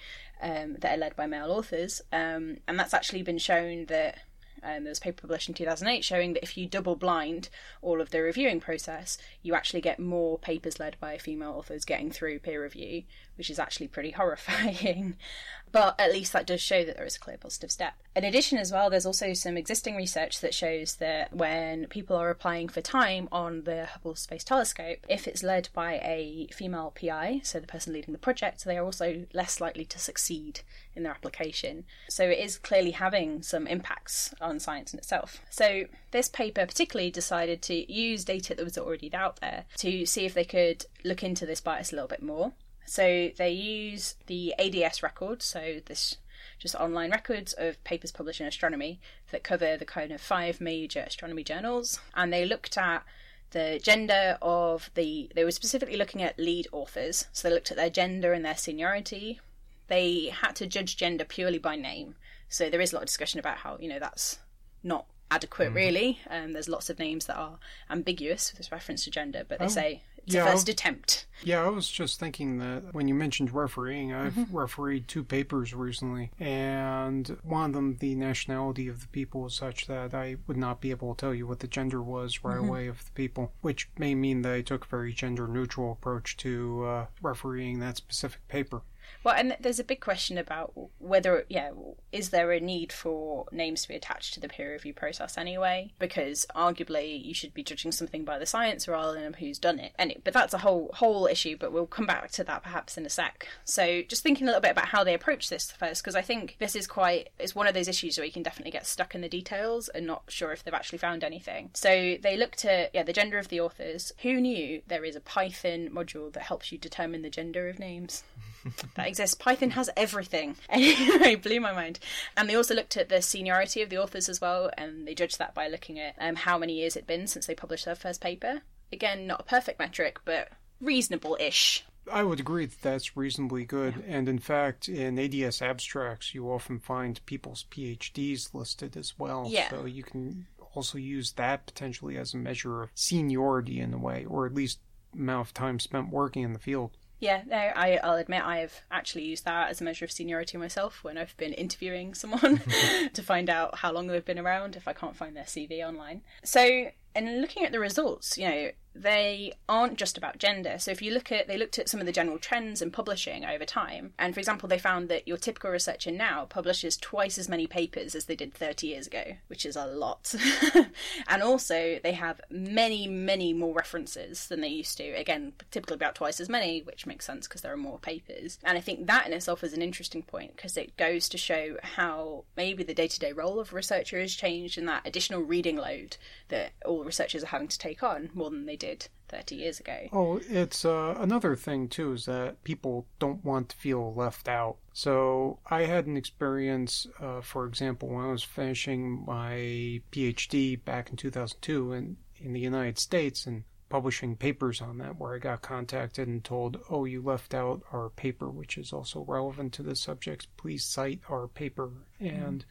are led by male authors. And that's actually been shown that there was a paper published in 2008 showing that if you double blind all of the reviewing process, you actually get more papers led by female authors getting through peer review, which is actually pretty horrifying. But at least that does show that there is a clear positive step. In addition as well, there's also some existing research that shows that when people are applying for time on the Hubble Space Telescope, if it's led by a female PI, so the person leading the project, they are also less likely to succeed in their application. So it is clearly having some impacts on science in itself. So this paper particularly decided to use data that was already out there to see if they could look into this bias a little bit more. So they use the ADS record, so this just online records of papers published in astronomy that cover the kind of 5 major astronomy journals, and they looked at the gender of they were specifically looking at lead authors, so they looked at their gender and their seniority. They had to judge gender purely by name, so there is a lot of discussion about how, that's not adequate really. There's lots of names that are ambiguous with reference to gender, but they say it's a first attempt. Yeah, I was just thinking that when you mentioned refereeing, I've refereed 2 papers recently, and one of them, the nationality of the people is such that I would not be able to tell you what the gender was right away of the people, which may mean that I took a very gender-neutral approach to refereeing that specific paper. Well, and there's a big question about whether, is there a need for names to be attached to the peer review process anyway? Because arguably you should be judging something by the science rather than who's done it. But that's a whole issue, but we'll come back to that perhaps in a sec. So just thinking a little bit about how they approach this first, because I think this is it's one of those issues where you can definitely get stuck in the details and not sure if they've actually found anything. So they looked at, the gender of the authors. Who knew there is a Python module that helps you determine the gender of names? That exists. Python has everything. Anyway, blew my mind. And they also looked at the seniority of the authors as well, and they judged that by looking at how many years it'd been since they published their first paper. Again, not a perfect metric, but reasonable-ish. I would agree that that's reasonably good, and in fact, in ADS abstracts, you often find people's PhDs listed as well, so you can also use that potentially as a measure of seniority in a way, or at least amount of time spent working in the field. Yeah, no, I'll admit I've actually used that as a measure of seniority myself when I've been interviewing someone to find out how long they've been around if I can't find their CV online. So, and looking at the results, they aren't just about gender. So if you they looked at some of the general trends in publishing over time, and for example, they found that your typical researcher now publishes twice as many papers as they did 30 years ago, which is a lot. And also, they have many, many more references than they used to. Again, typically about twice as many, which makes sense because there are more papers. And I think that in itself is an interesting point because it goes to show how maybe the day-to-day role of a researcher has changed and that additional reading load that all researchers are having to take on more than they did 30 years ago. Oh, it's another thing too is that people don't want to feel left out. So I had an experience, for example, when I was finishing my PhD back in 2002 in the United States and publishing papers on that, where I got contacted and told, you left out our paper, which is also relevant to the subject. Please cite our paper And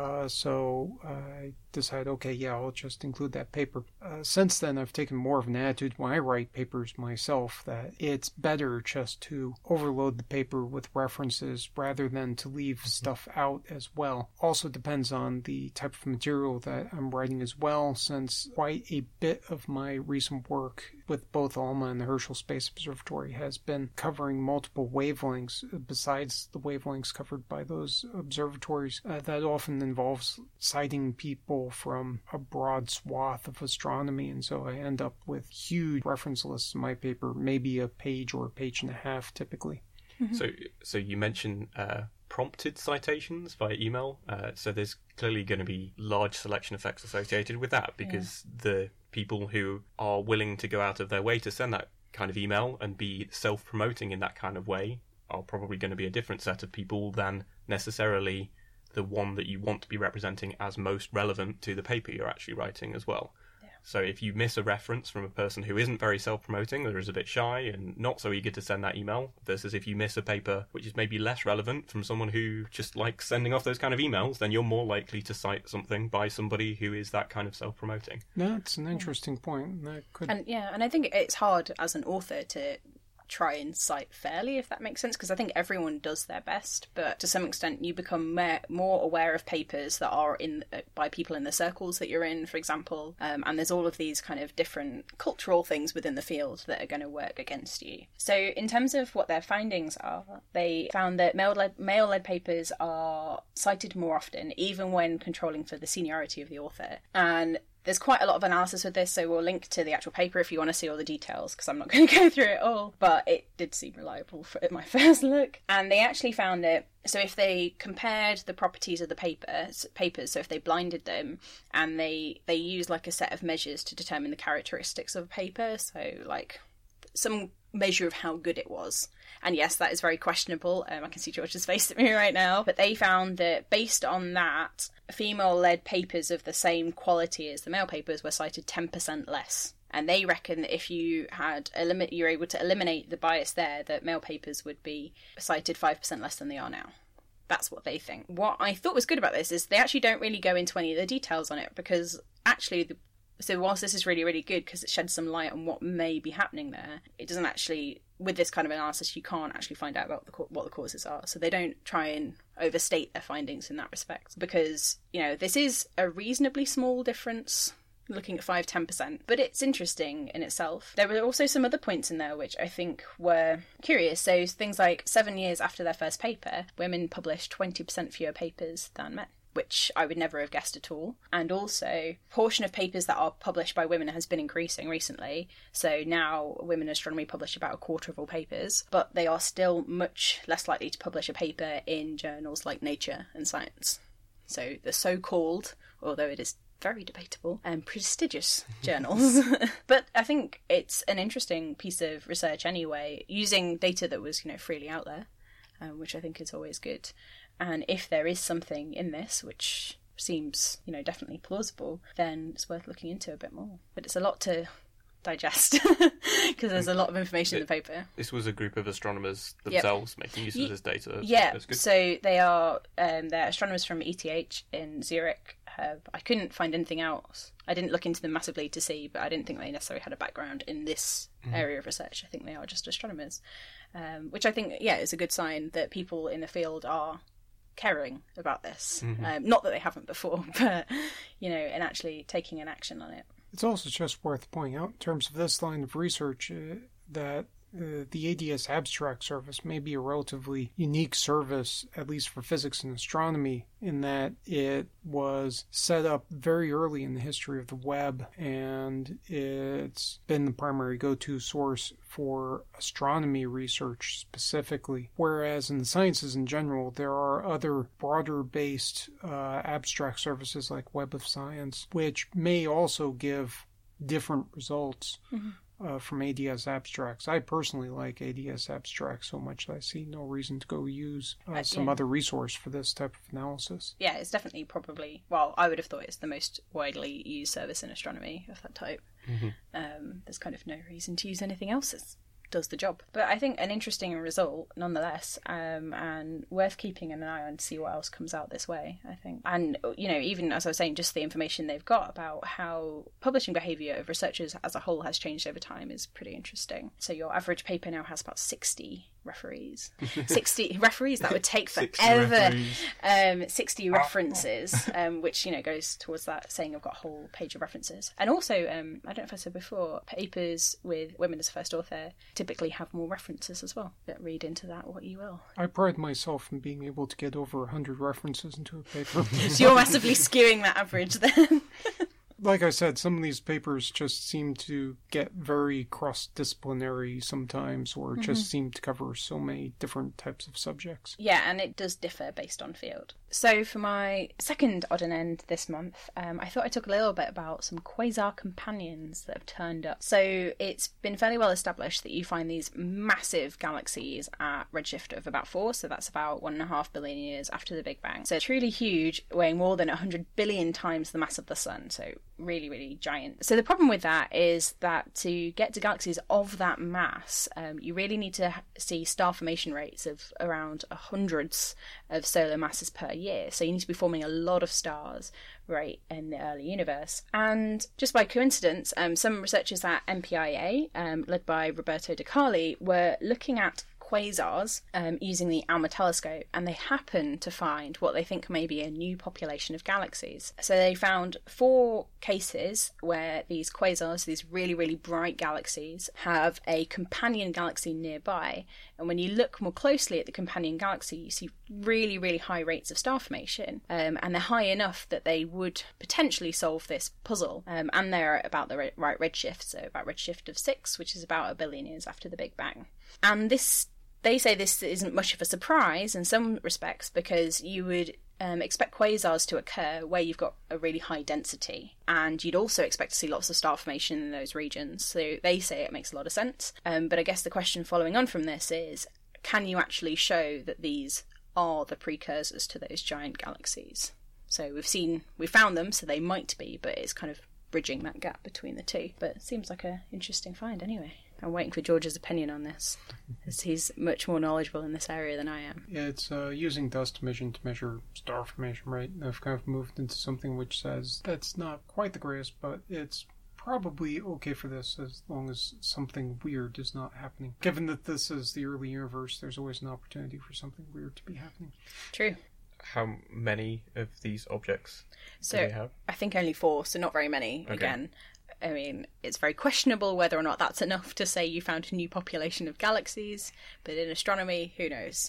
so I decided, okay, yeah, I'll just include that paper. Since then, I've taken more of an attitude when I write papers myself that it's better just to overload the paper with references rather than to leave stuff out as well. Also depends on the type of material that I'm writing as well, since quite a bit of my recent work with both ALMA and the Herschel Space Observatory has been covering multiple wavelengths besides the wavelengths covered by those observatories. That often involves citing people from a broad swath of astronomy, and so I end up with huge reference lists in my paper, maybe a page or a page and a half typically. So you mentioned prompted citations via email, so there's clearly going to be large selection effects associated with that, because the people who are willing to go out of their way to send that kind of email and be self-promoting in that kind of way are probably going to be a different set of people than necessarily the one that you want to be representing as most relevant to the paper you're actually writing as well. So if you miss a reference from a person who isn't very self-promoting or is a bit shy and not so eager to send that email, versus if you miss a paper which is maybe less relevant from someone who just likes sending off those kind of emails, then you're more likely to cite something by somebody who is that kind of self-promoting. That's an interesting point. And I think it's hard as an author to try and cite fairly, if that makes sense, because I think everyone does their best, but to some extent you become more aware of papers that are in by people in the circles that you're in, for example, and there's all of these kind of different cultural things within the field that are going to work against you. So in terms of what their findings are, they found that male-led papers are cited more often, even when controlling for the seniority of the author. And there's quite a lot of analysis with this, so we'll link to the actual paper if you want to see all the details, because I'm not going to go through it all. But it did seem reliable at my first look. And they actually found it, so if they compared the properties of the papers, so if they blinded them, and they used like a set of measures to determine the characteristics of a paper, so like some measure of how good it was. And yes, that is very questionable. I can see George's face at me right now. But they found that based on that, female-led papers of the same quality as the male papers were cited 10% less. And they reckon that if you you're able to eliminate the bias there, that male papers would be cited 5% less than they are now. That's what they think. What I thought was good about this is they actually don't really go into any of the details on it, because actually so whilst this is really, really good because it sheds some light on what may be happening there, it doesn't actually, with this kind of analysis, you can't actually find out about what the causes are. So they don't try and overstate their findings in that respect, because, this is a reasonably small difference, looking at 5-10%, but it's interesting in itself. There were also some other points in there which I think were curious. So things like 7 years after their first paper, women published 20% fewer papers than men, which I would never have guessed at all. And also, portion of papers that are published by women has been increasing recently. So now women in astronomy publish about a quarter of all papers, but they are still much less likely to publish a paper in journals like Nature and Science. So the so-called, although it is very debatable, and prestigious journals. But I think it's an interesting piece of research anyway, using data that was, freely out there, which I think is always good. And if there is something in this, which seems, definitely plausible, then it's worth looking into a bit more. But it's a lot to digest, because there's a lot of information in the paper. This was a group of astronomers themselves making use of this data. Yeah, so they are they're astronomers from ETH in Zurich. I couldn't find anything else. I didn't look into them massively to see, but I didn't think they necessarily had a background in this area of research. I think they are just astronomers, which I think, is a good sign that people in the field are caring about this. Not that they haven't before, but, and actually taking an action on it. It's also just worth pointing out in terms of this line of research that the ADS Abstract Service may be a relatively unique service, at least for physics and astronomy, in that it was set up very early in the history of the web, and it's been the primary go-to source for astronomy research specifically. Whereas in the sciences in general, there are other broader-based abstract services like Web of Science, which may also give different results. From ADS Abstracts. I personally like ADS Abstracts so much that I see no reason to go use some other resource for this type of analysis. Yeah, it's definitely probably, I would have thought it's the most widely used service in astronomy of that type. There's kind of no reason to use anything else that's does the job. But I think an interesting result nonetheless, and worth keeping an eye on to see what else comes out this way, I think. And, you know, even as I was saying, just the information they've got about how publishing behaviour of researchers as a whole has changed over time is pretty interesting. So your average paper now has about 60 referees. 60 referees, that would take forever. 60 references, which, you know, goes towards that saying I've got a whole page of references. And also, I don't know if I said before, papers with women as first author typically have more references as well. But read into that what you will. I pride myself in being able to get over 100 references into a paper. So you're massively skewing that average then. Like I said, some of these papers just seem to get very cross-disciplinary sometimes, or just seem to cover so many different types of subjects. Yeah, and it does differ based on field. So for my second odd and end this month, I thought I'd talk a little bit about some quasar companions that have turned up. So it's been fairly well established that you find these massive galaxies at redshift of about 4, so that's about 1.5 billion years after the Big Bang. So truly huge, weighing more than 100 billion times the mass of the Sun, so really, really giant. So the problem with that is that to get to galaxies of that mass, you really need to see star formation rates of around hundreds of solar masses per year. So you need to be forming a lot of stars right in the early universe. And just by coincidence, some researchers at MPIA, led by Roberto De Carli, were looking at quasars using the ALMA telescope, and they happen to find what they think may be a new population of galaxies. So they found 4 cases where these quasars, these really, really bright galaxies, have a companion galaxy nearby, and when you look more closely at the companion galaxy, you see really, really high rates of star formation, and they're high enough that they would potentially solve this puzzle, and they're at about the right redshift, so about redshift of 6, which is about 1 billion years after the Big Bang. And they say this isn't much of a surprise in some respects, because you would expect quasars to occur where you've got a really high density, and you'd also expect to see lots of star formation in those regions. So they say it makes a lot of sense. But I guess the question following on from this is, can you actually show that these are the precursors to those giant galaxies? So we've found them, so they might be, but it's kind of bridging that gap between the two. But it seems like an interesting find anyway. I'm waiting for George's opinion on this, as he's much more knowledgeable in this area than I am. Yeah, it's using dust emission to measure star formation rate. I've kind of moved into something which says that's not quite the greatest, but it's probably okay for this as long as something weird is not happening. Given that this is the early universe, there's always an opportunity for something weird to be happening. True. How many of these objects do they have? I think only 4, so not very many, okay. Again. I mean, it's very questionable whether or not that's enough to say you found a new population of galaxies, but in astronomy, who knows?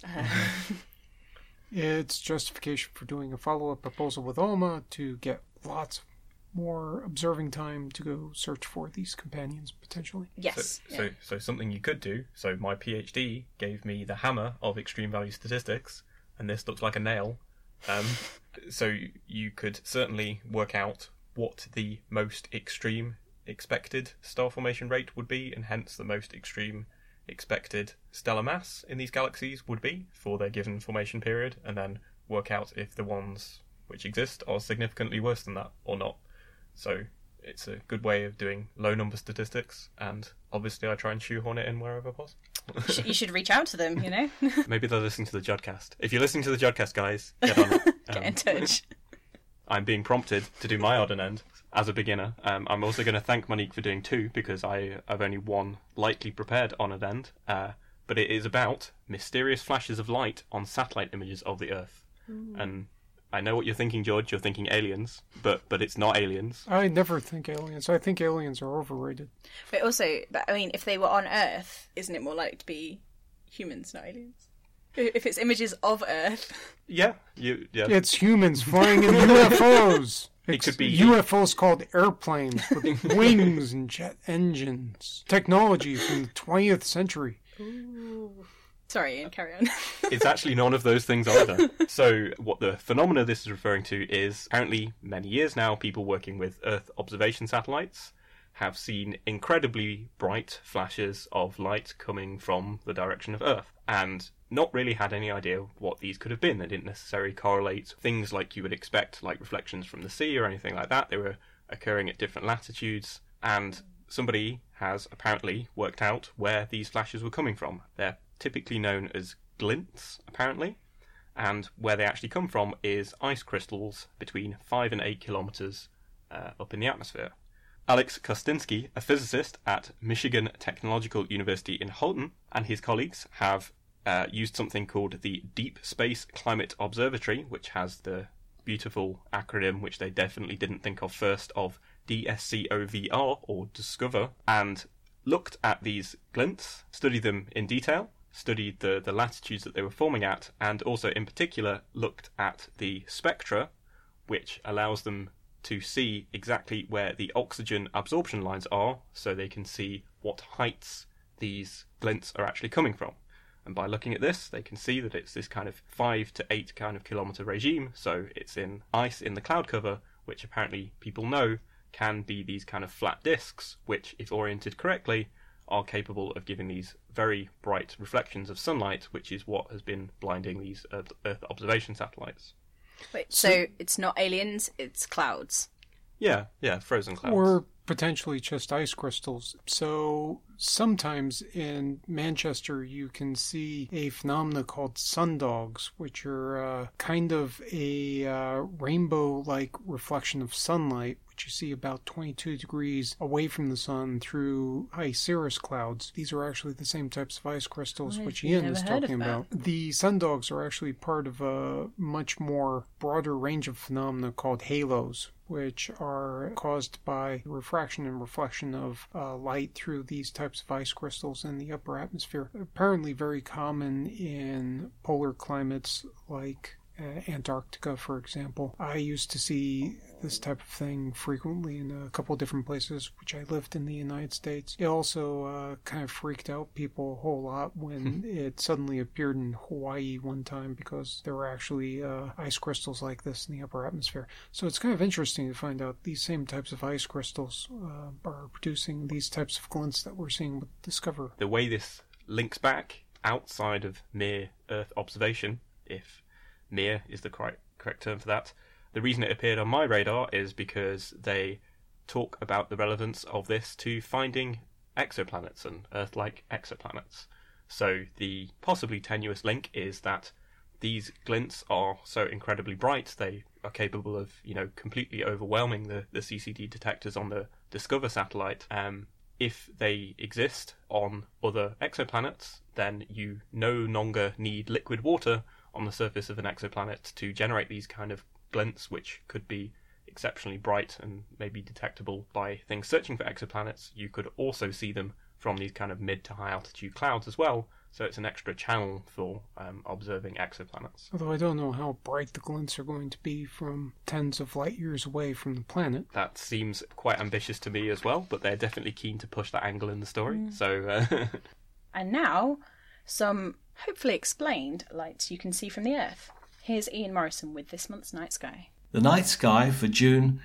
It's justification for doing a follow-up proposal with ALMA to get lots more observing time to go search for these companions, potentially. Yes. So something you could do, so my PhD gave me the hammer of extreme value statistics, and this looks like a nail. So you could certainly work out what the most extreme expected star formation rate would be, and hence the most extreme expected stellar mass in these galaxies would be for their given formation period, and then work out if the ones which exist are significantly worse than that or not. So it's a good way of doing low number statistics, and obviously I try and shoehorn it in wherever possible. You should reach out to them, you know? Maybe they're listening to the Judcast. If you're listening to the Judcast, guys, get on it. Get in touch. I'm being prompted to do my odd and end as a beginner. I'm also going to thank Monique for doing 2, because I've only 1 lightly prepared on and end. But it is about mysterious flashes of light on satellite images of the Earth. Ooh. And I know what you're thinking, George. You're thinking aliens, but it's not aliens. I never think aliens. I think aliens are overrated. But also, I mean, if they were on Earth, isn't it more likely to be humans, not aliens? If it's images of Earth. Yeah. It's humans flying in UFOs. It could be UFOs called airplanes with wings and jet engines. Technology from the 20th century. Ooh. Sorry, Ian, carry on. It's actually none of those things either. So what the phenomena this is referring to is, apparently many years now, people working with Earth observation satellites have seen incredibly bright flashes of light coming from the direction of Earth, and not really had any idea what these could have been. They didn't necessarily correlate things like you would expect, like reflections from the sea or anything like that. They were occurring at different latitudes, and somebody has apparently worked out where these flashes were coming from. They're typically known as glints, apparently, and where they actually come from is ice crystals between 5 and 8 kilometers up in the atmosphere. Alex Kostinsky, a physicist at Michigan Technological University in Houghton, and his colleagues have used something called the Deep Space Climate Observatory, which has the beautiful acronym, which they definitely didn't think of first, of DSCOVR, or Discover, and looked at these glints, studied them in detail, studied the latitudes that they were forming at, and also in particular looked at the spectra, which allows them to see exactly where the oxygen absorption lines are, so they can see what heights these glints are actually coming from. And by looking at this, they can see that it's this kind of 5 to 8 kind of kilometre regime, so it's in ice in the cloud cover, which apparently people know can be these kind of flat disks, which, if oriented correctly, are capable of giving these very bright reflections of sunlight, which is what has been blinding these Earth observation satellites. Wait, so it's not aliens, it's clouds? Yeah, frozen clouds. Or potentially just ice crystals. So sometimes in Manchester you can see a phenomena called sundogs, which are kind of a rainbow-like reflection of sunlight, which you see about 22 degrees away from the sun through high cirrus clouds. These are actually the same types of ice crystals which Ian is talking about. The sundogs are actually part of a much more broader range of phenomena called halos, which are caused by refraction and reflection of light through these types of ice crystals in the upper atmosphere. Apparently very common in polar climates like Antarctica, for example. I used to see this type of thing frequently in a couple of different places, which I lived in the United States. It also kind of freaked out people a whole lot when it suddenly appeared in Hawaii one time, because there were actually ice crystals like this in the upper atmosphere. So it's kind of interesting to find out these same types of ice crystals are producing these types of glints that we're seeing with Discover. The way this links back outside of mere Earth observation, if mere is the correct term for that, the reason it appeared on my radar is because they talk about the relevance of this to finding exoplanets and Earth-like exoplanets. So the possibly tenuous link is that these glints are so incredibly bright, they are capable of, completely overwhelming the CCD detectors on the Discover satellite. If they exist on other exoplanets, then you no longer need liquid water on the surface of an exoplanet to generate these kind of glints, which could be exceptionally bright and maybe detectable by things searching for exoplanets. You could also see them from these kind of mid to high altitude clouds as well, so it's an extra channel for observing exoplanets. Although I don't know how bright the glints are going to be from tens of light years away from the planet. That seems quite ambitious to me as well, but they're definitely keen to push that angle in the story. And now, some hopefully explained lights you can see from the Earth. Here's Ian Morrison with this month's night sky. The night sky for June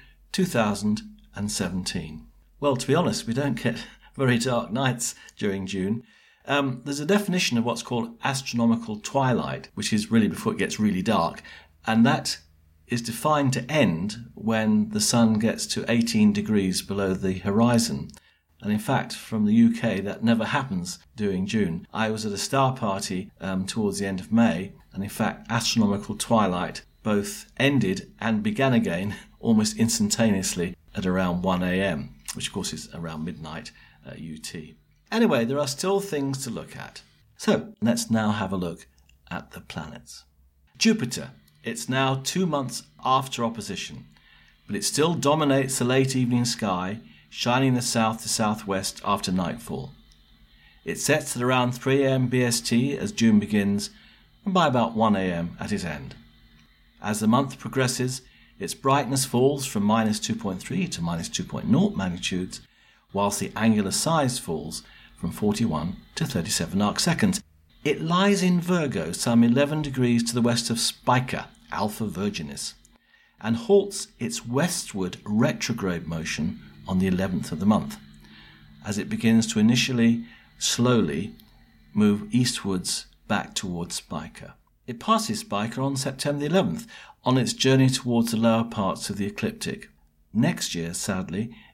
2017. Well, to be honest, we don't get very dark nights during June. There's a definition of what's called astronomical twilight, which is really before it gets really dark, and that is defined to end when the sun gets to 18 degrees below the horizon. And in fact, from the UK, that never happens during June. I was at a star party towards the end of May, and in fact, astronomical twilight both ended and began again almost instantaneously at around 1 a.m, which of course is around midnight UT. Anyway, there are still things to look at. So let's now have a look at the planets. Jupiter. It's now 2 months after opposition, but it still dominates the late evening sky, shining in the south to southwest after nightfall. It sets at around 3 a.m. BST as June begins, and by about 1 a.m. at its end. As the month progresses, its brightness falls from -2.3 to -2.0 magnitudes, whilst the angular size falls from 41 to 37 arcseconds. It lies in Virgo, some 11 degrees to the west of Spica, Alpha Virginis, and halts its westward retrograde motion on the 11th of the month, as it begins to initially, slowly, move eastwards back towards Spica. It passes Spica on September the 11th, on its journey towards the lower parts of the ecliptic. Next year, sadly,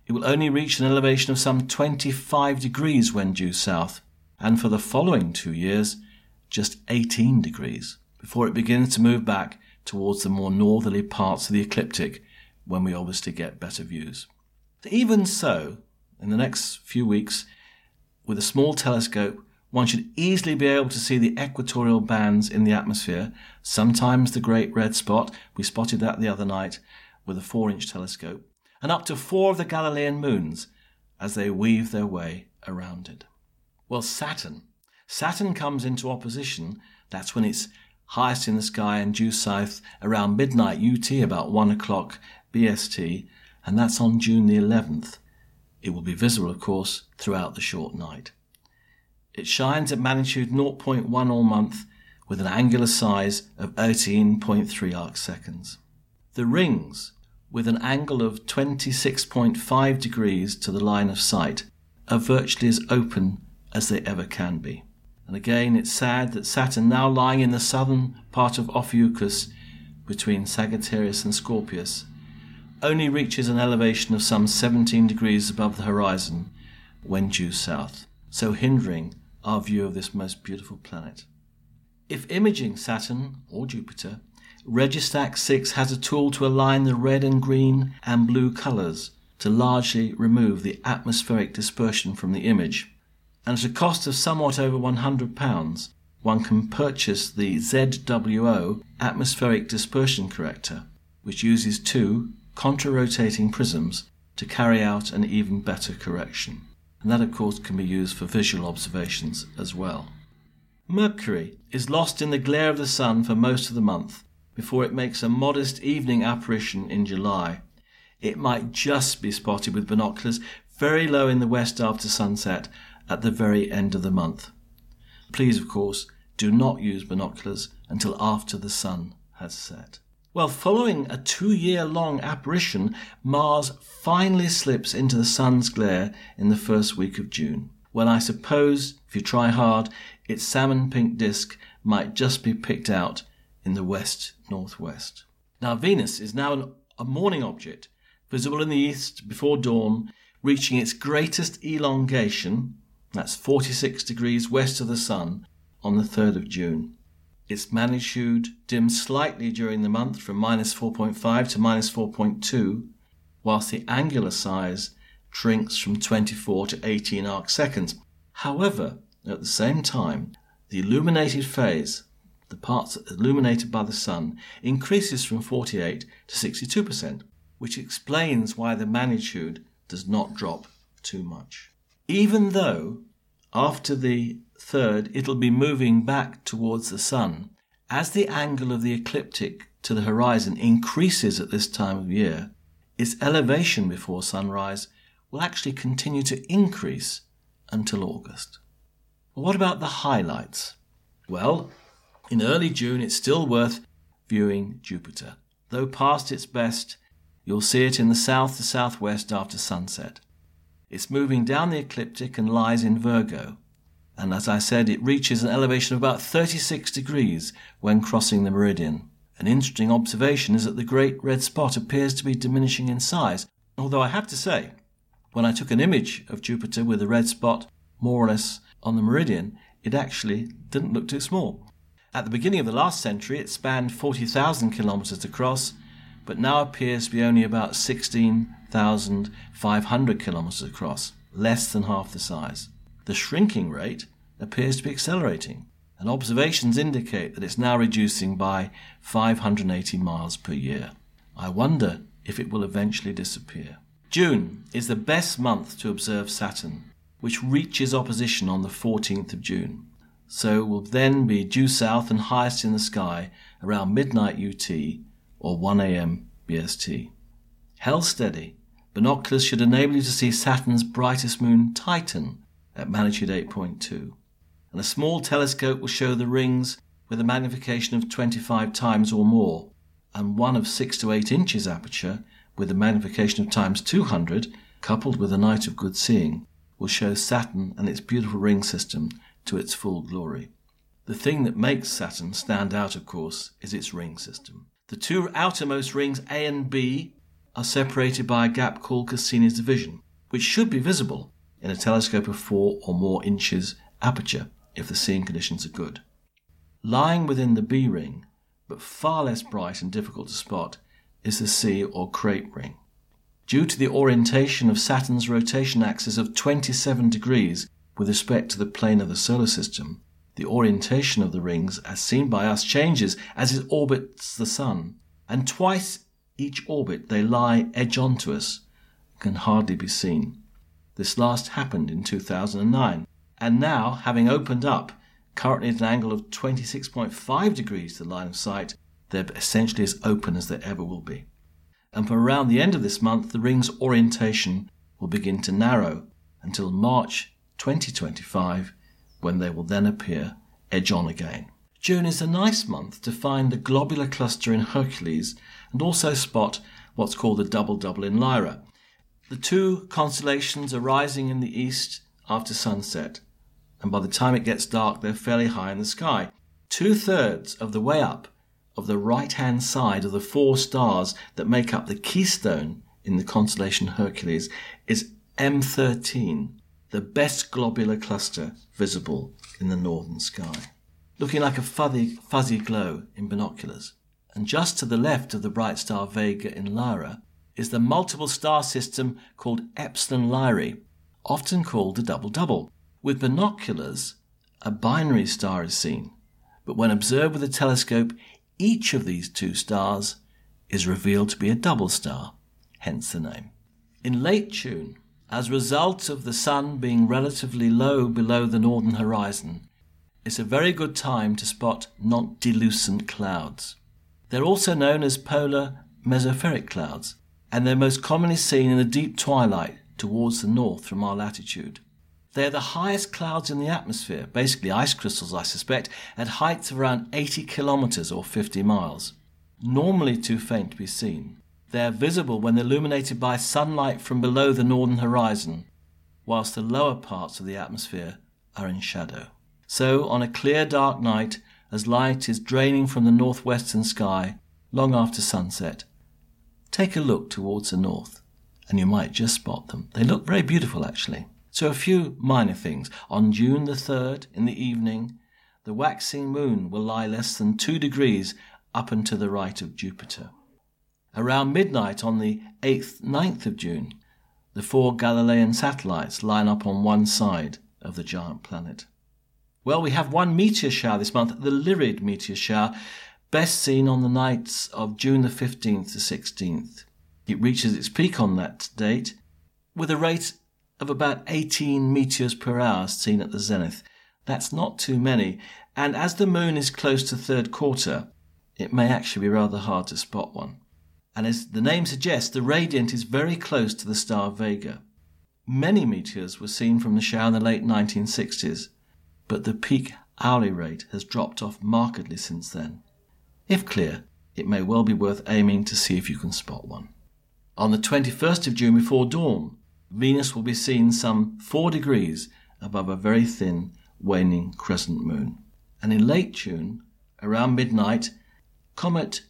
it will only reach an elevation of some 25 degrees when due south, and for the following 2 years, just 18 degrees, before it begins to move back towards the more northerly parts of the ecliptic, when we obviously get better views. Even so, in the next few weeks, with a small telescope, one should easily be able to see the equatorial bands in the atmosphere, sometimes the great red spot, we spotted that the other night with a 4-inch telescope, and up to 4 of the Galilean moons as they weave their way around it. Well, Saturn comes into opposition. That's when it's highest in the sky and due south around midnight UT, about 1 o'clock BST, and that's on June the 11th. It will be visible, of course, throughout the short night. It shines at magnitude 0.1 all month with an angular size of 18.3 arcseconds. The rings, with an angle of 26.5 degrees to the line of sight, are virtually as open as they ever can be. And again, it's sad that Saturn, now lying in the southern part of Ophiuchus between Sagittarius and Scorpius, only reaches an elevation of some 17 degrees above the horizon when due south, so hindering our view of this most beautiful planet. If imaging Saturn or Jupiter, Registack 6 has a tool to align the red and green and blue colours to largely remove the atmospheric dispersion from the image. And at a cost of somewhat over £100, one can purchase the ZWO atmospheric dispersion corrector, which uses 2 contra-rotating prisms to carry out an even better correction. And that, of course, can be used for visual observations as well. Mercury is lost in the glare of the sun for most of the month before it makes a modest evening apparition in July. It might just be spotted with binoculars very low in the west after sunset at the very end of the month. Please, of course, do not use binoculars until after the sun has set. Well, following a 2-year-long apparition, Mars finally slips into the sun's glare in the first week of June, when I suppose, if you try hard, its salmon-pink disk might just be picked out in the west-northwest. Now, Venus is now a morning object, visible in the east before dawn, reaching its greatest elongation, that's 46 degrees west of the sun, on the 3rd of June. Its magnitude dims slightly during the month from minus 4.5 to minus 4.2, whilst the angular size shrinks from 24 to 18 arcseconds. However, at the same time, the illuminated phase, the parts illuminated by the sun, increases from 48 to 62%, which explains why the magnitude does not drop too much. Even though, after the 3rd, it'll be moving back towards the sun, as the angle of the ecliptic to the horizon increases at this time of year, its elevation before sunrise will actually continue to increase until August. But what about the highlights? Well, in early June it's still worth viewing Jupiter. Though past its best, you'll see it in the south to southwest after sunset. It's moving down the ecliptic and lies in Virgo. And as I said, it reaches an elevation of about 36 degrees when crossing the meridian. An interesting observation is that the great red spot appears to be diminishing in size, although I have to say, when I took an image of Jupiter with the red spot more or less on the meridian, it actually didn't look too small. At the beginning of the last century, it spanned 40,000 kilometres across, but now appears to be only about 16,500 kilometres across, less than half the size. The shrinking rate appears to be accelerating, and observations indicate that it's now reducing by 580 miles per year. I wonder if it will eventually disappear. June is the best month to observe Saturn, which reaches opposition on the 14th of June, so will then be due south and highest in the sky around midnight UT or 1 a.m. BST. Held steady, binoculars should enable you to see Saturn's brightest moon, Titan, at magnitude 8.2, and a small telescope will show the rings with a magnification of 25 times or more, and one of 6 to 8 inches aperture with a magnification of times 200, coupled with a night of good seeing, will show Saturn and its beautiful ring system to its full glory. The thing that makes Saturn stand out, of course, is its ring system. The 2 outermost rings, A and B, are separated by a gap called Cassini's division, which should be visible in a telescope of 4 or more inches aperture if the seeing conditions are good. Lying within the B ring, but far less bright and difficult to spot, is the C or Crepe ring. Due to the orientation of Saturn's rotation axis of 27 degrees with respect to the plane of the solar system, the orientation of the rings, as seen by us, changes as it orbits the Sun, and twice each orbit they lie edge-on to us, can hardly be seen. This last happened in 2009, and now, having opened up, currently at an angle of 26.5 degrees to the line of sight, they're essentially as open as they ever will be. And from around the end of this month, the ring's orientation will begin to narrow until March 2025, when they will then appear edge-on again. June is a nice month to find the globular cluster in Hercules and also spot what's called the double-double in Lyra. The two constellations are rising in the east after sunset, and by the time it gets dark, they're fairly high in the sky. 2/3 of the way up of the right-hand side of the 4 stars that make up the keystone in the constellation Hercules is M13, the best globular cluster visible in the northern sky, looking like a fuzzy glow in binoculars. And just to the left of the bright star Vega in Lyra is the multiple star system called Epsilon Lyrae, often called the double-double. With binoculars, a binary star is seen, but when observed with a telescope, each of these 2 stars is revealed to be a double star, hence the name. In late June, as a result of the Sun being relatively low below the northern horizon, it's a very good time to spot noctilucent clouds. They're also known as polar mesoperic clouds, and they're most commonly seen in the deep twilight towards the north from our latitude. They're the highest clouds in the atmosphere, basically ice crystals I suspect, at heights of around 80 kilometres or 50 miles. Normally too faint to be seen, they are visible when illuminated by sunlight from below the northern horizon, whilst the lower parts of the atmosphere are in shadow. So, on a clear dark night, as light is draining from the northwestern sky, long after sunset, take a look towards the north, and you might just spot them. They look very beautiful, actually. So a few minor things. On June the 3rd, in the evening, the waxing moon will lie less than 2 degrees up and to the right of Jupiter. Around midnight on the 8th, 9th of June, the 4 Galilean satellites line up on one side of the giant planet. Well, we have one meteor shower this month, the Lyrid meteor shower, best seen on the nights of June the 15th to 16th. It reaches its peak on that date with a rate of about 18 meteors per hour seen at the zenith. That's not too many, and as the moon is close to third quarter, it may actually be rather hard to spot one. And as the name suggests, the radiant is very close to the star Vega. Many meteors were seen from the shower in the late 1960s, but the peak hourly rate has dropped off markedly since then. If clear, it may well be worth aiming to see if you can spot one. On the 21st of June before dawn, Venus will be seen some 4 degrees above a very thin, waning crescent moon. And in late June, around midnight, comet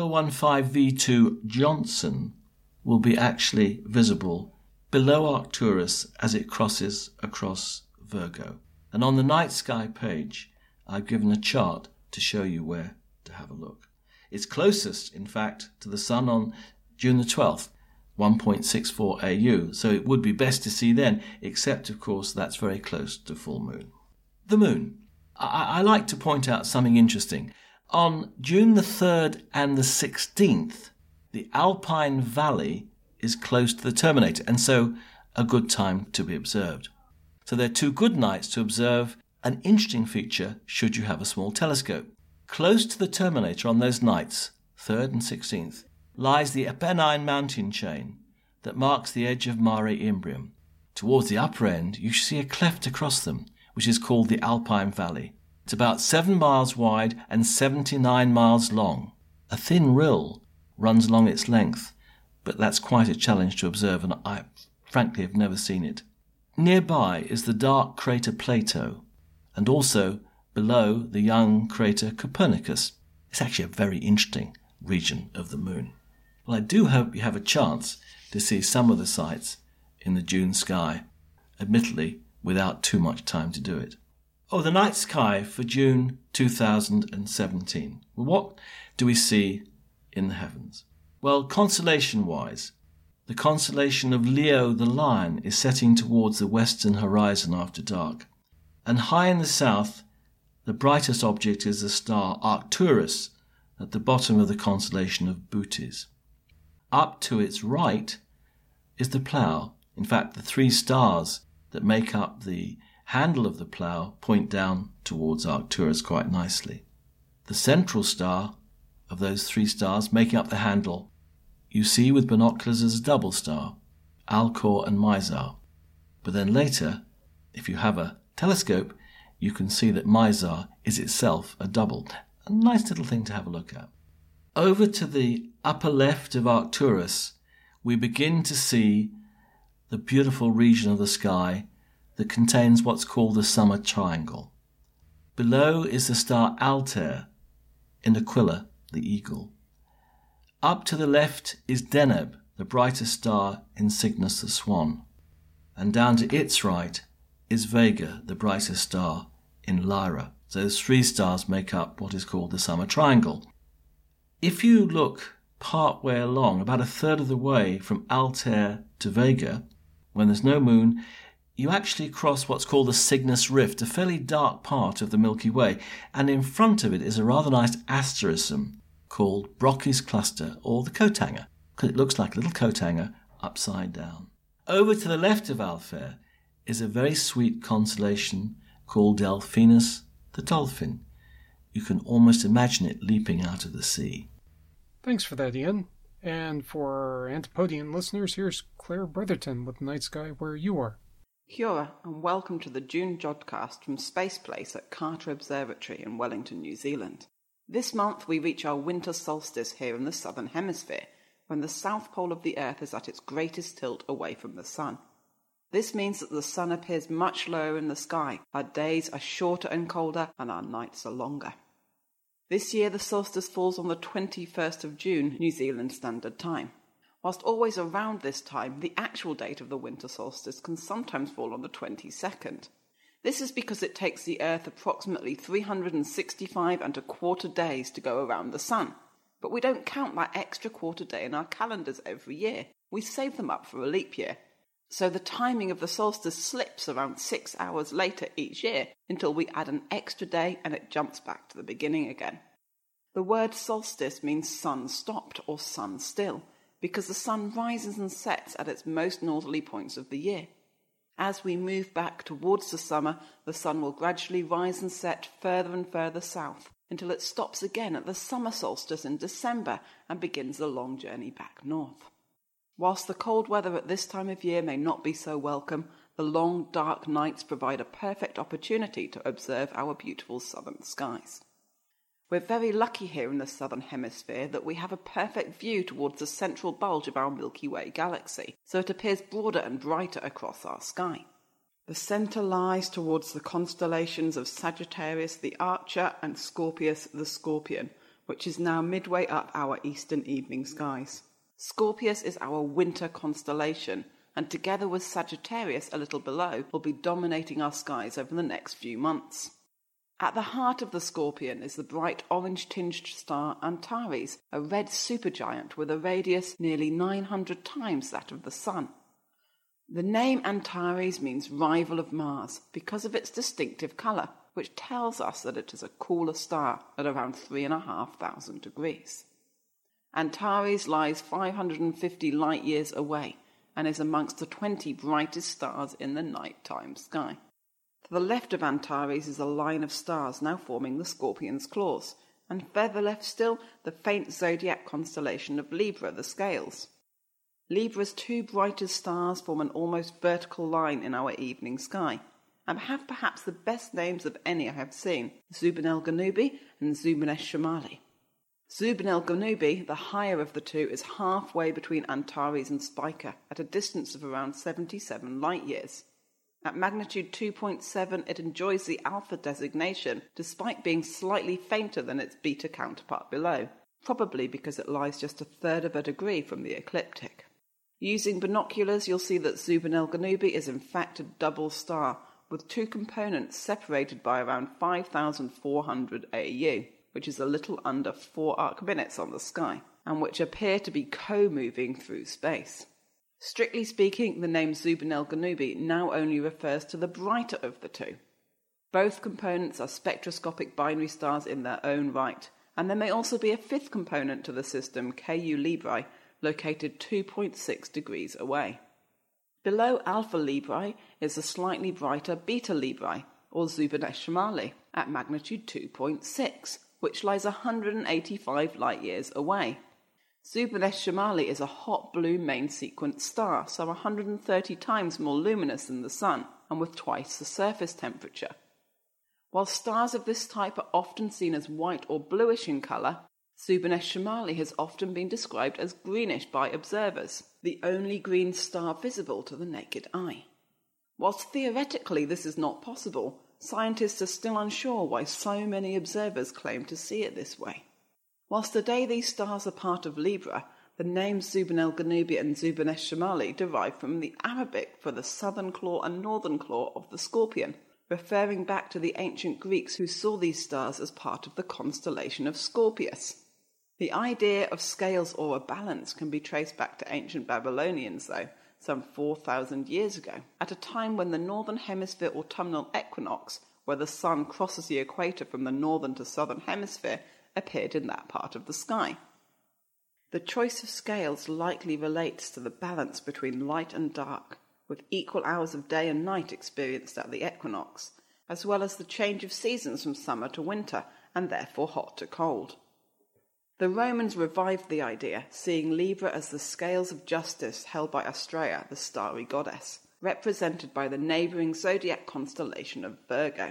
2015V2 Johnson will be actually visible below Arcturus as it crosses across Virgo. And on the night sky page, I've given a chart to show you where to have a look. It's closest, in fact, to the Sun on June the 12th, 1.64 AU, so it would be best to see then, except, of course, that's very close to full moon. The moon. I like to point out something interesting. On June the 3rd and the 16th, the Alpine Valley is close to the terminator, and so a good time to be observed. So they're 2 good nights to observe an interesting feature should you have a small telescope. Close to the terminator on those nights, 3rd and 16th, lies the Apennine mountain chain that marks the edge of Mare Imbrium. Towards the upper end, you see a cleft across them, which is called the Alpine Valley. It's about 7 miles wide and 79 miles long. A thin rill runs along its length, but that's quite a challenge to observe, and I frankly have never seen it. Nearby is the dark crater Plato, and also below the young crater Copernicus. It's actually a very interesting region of the moon. Well, I do hope you have a chance to see some of the sights in the June sky, admittedly without too much time to do it. Oh, the night sky for June 2017. Well, what do we see in the heavens? Well, constellation-wise, the constellation of Leo the Lion is setting towards the western horizon after dark. And high in the south, the brightest object is the star Arcturus at the bottom of the constellation of Bootes. Up to its right is the Plough. In fact, the 3 stars that make up the handle of the Plough point down towards Arcturus quite nicely. The central star of those 3 stars making up the handle you see with binoculars as a double star, Alcor and Mizar. But then later, if you have a telescope, you can see that Mizar is itself a double. A nice little thing to have a look at. Over to the upper left of Arcturus, we begin to see the beautiful region of the sky that contains what's called the Summer Triangle. Below is the star Altair in Aquila, the eagle. Up to the left is Deneb, the brightest star in Cygnus the swan. And down to its right is Vega, the brightest star in Lyra. So those 3 stars make up what is called the Summer Triangle. If you look part way along, about a third of the way from Altair to Vega, when there's no moon, you actually cross what's called the Cygnus Rift, a fairly dark part of the Milky Way, and in front of it is a rather nice asterism called Brocchi's Cluster, or the coat hanger, because it looks like a little coat hanger upside down. Over to the left of Altair is a very sweet constellation called Delphinus the dolphin. You can almost imagine it leaping out of the sea. Thanks for that, Ian. And for our Antipodean listeners, here's Claire Brotherton with Night Sky Where You Are. Kia ora, and welcome to the June Jodcast from Space Place at Carter Observatory in Wellington, New Zealand. This month we reach our winter solstice here in the southern hemisphere, when the south pole of the Earth is at its greatest tilt away from the sun. This means that the sun appears much lower in the sky, our days are shorter and colder, and our nights are longer. This year the solstice falls on the 21st of June, New Zealand Standard Time. Whilst always around this time, the actual date of the winter solstice can sometimes fall on the 22nd. This is because it takes the Earth approximately 365 and a quarter days to go around the sun. But we don't count that extra quarter day in our calendars every year. We save them up for a leap year. So the timing of the solstice slips around 6 hours later each year until we add an extra day and it jumps back to the beginning again. The word solstice means sun stopped or sun still, because the sun rises and sets at its most northerly points of the year. As we move back towards the summer, the sun will gradually rise and set further and further south, until it stops again at the summer solstice in December and begins the long journey back north. Whilst the cold weather at this time of year may not be so welcome, the long dark nights provide a perfect opportunity to observe our beautiful southern skies. We're very lucky here in the southern hemisphere that we have a perfect view towards the central bulge of our Milky Way galaxy, so it appears broader and brighter across our sky. The centre lies towards the constellations of Sagittarius the Archer and Scorpius the Scorpion, which is now midway up our eastern evening skies. Scorpius is our winter constellation, and together with Sagittarius a little below, will be dominating our skies over the next few months. At the heart of the Scorpion is the bright orange-tinged star Antares, a red supergiant with a radius nearly 900 times that of the Sun. The name Antares means rival of Mars because of its distinctive colour, which tells us that it is a cooler star at around 3,500 degrees. Antares lies 550 light-years away and is amongst the 20 brightest stars in the nighttime sky. To the left of Antares is a line of stars now forming the Scorpion's claws, and further left still, the faint zodiac constellation of Libra, the Scales. Libra's 2 brightest stars form an almost vertical line in our evening sky, and have perhaps the best names of any I have seen, Zubin el-Ghanubi and Zubanesh Shamali. Zubin el-Ghanubi, the higher of the 2, is halfway between Antares and Spica, at a distance of around 77 light-years. At magnitude 2.7, it enjoys the alpha designation, despite being slightly fainter than its beta counterpart below. probably because it lies just 1/3 of a degree from the ecliptic. Using binoculars, you'll see that Zuben-el-Genubi is in fact a double star, with two components separated by around 5,400 AU, which is a little under 4 arc minutes on the sky, and which appear to be co-moving through space. Strictly speaking, the name Zuben-el-Genubi now only refers to the brighter of the two. Both components are spectroscopic binary stars in their own right, and there may also be a fifth component to the system, Ku Librae, located 2.6 degrees away. Below Alpha Librae is the slightly brighter Beta Librae, or Zuben-esh-Shemali, at magnitude 2.6, which lies 185 light-years away. Zuben-esh-Shemali is a hot blue main sequence star, some 130 times more luminous than the Sun, and with twice the surface temperature. While stars of this type are often seen as white or bluish in colour, Zuben-esh-Shemali has often been described as greenish by observers, the only green star visible to the naked eye. Whilst theoretically this is not possible, scientists are still unsure why so many observers claim to see it this way. Whilst today these stars are part of Libra, the names Zuben-el-Genubi and Zuben-esh-Shemali derive from the Arabic for the southern claw and northern claw of the Scorpion, referring back to the ancient Greeks who saw these stars as part of the constellation of Scorpius. The idea of scales or a balance can be traced back to ancient Babylonians, though, some 4,000 years ago, at a time when the northern hemisphere autumnal equinox, where the sun crosses the equator from the northern to southern hemisphere, appeared in that part of the sky. The choice of scales likely relates to the balance between light and dark, with equal hours of day and night experienced at the equinox, as well as the change of seasons from summer to winter, and therefore hot to cold. The Romans revived the idea, seeing Libra as the scales of justice held by Astraea, the starry goddess, represented by the neighbouring zodiac constellation of Virgo.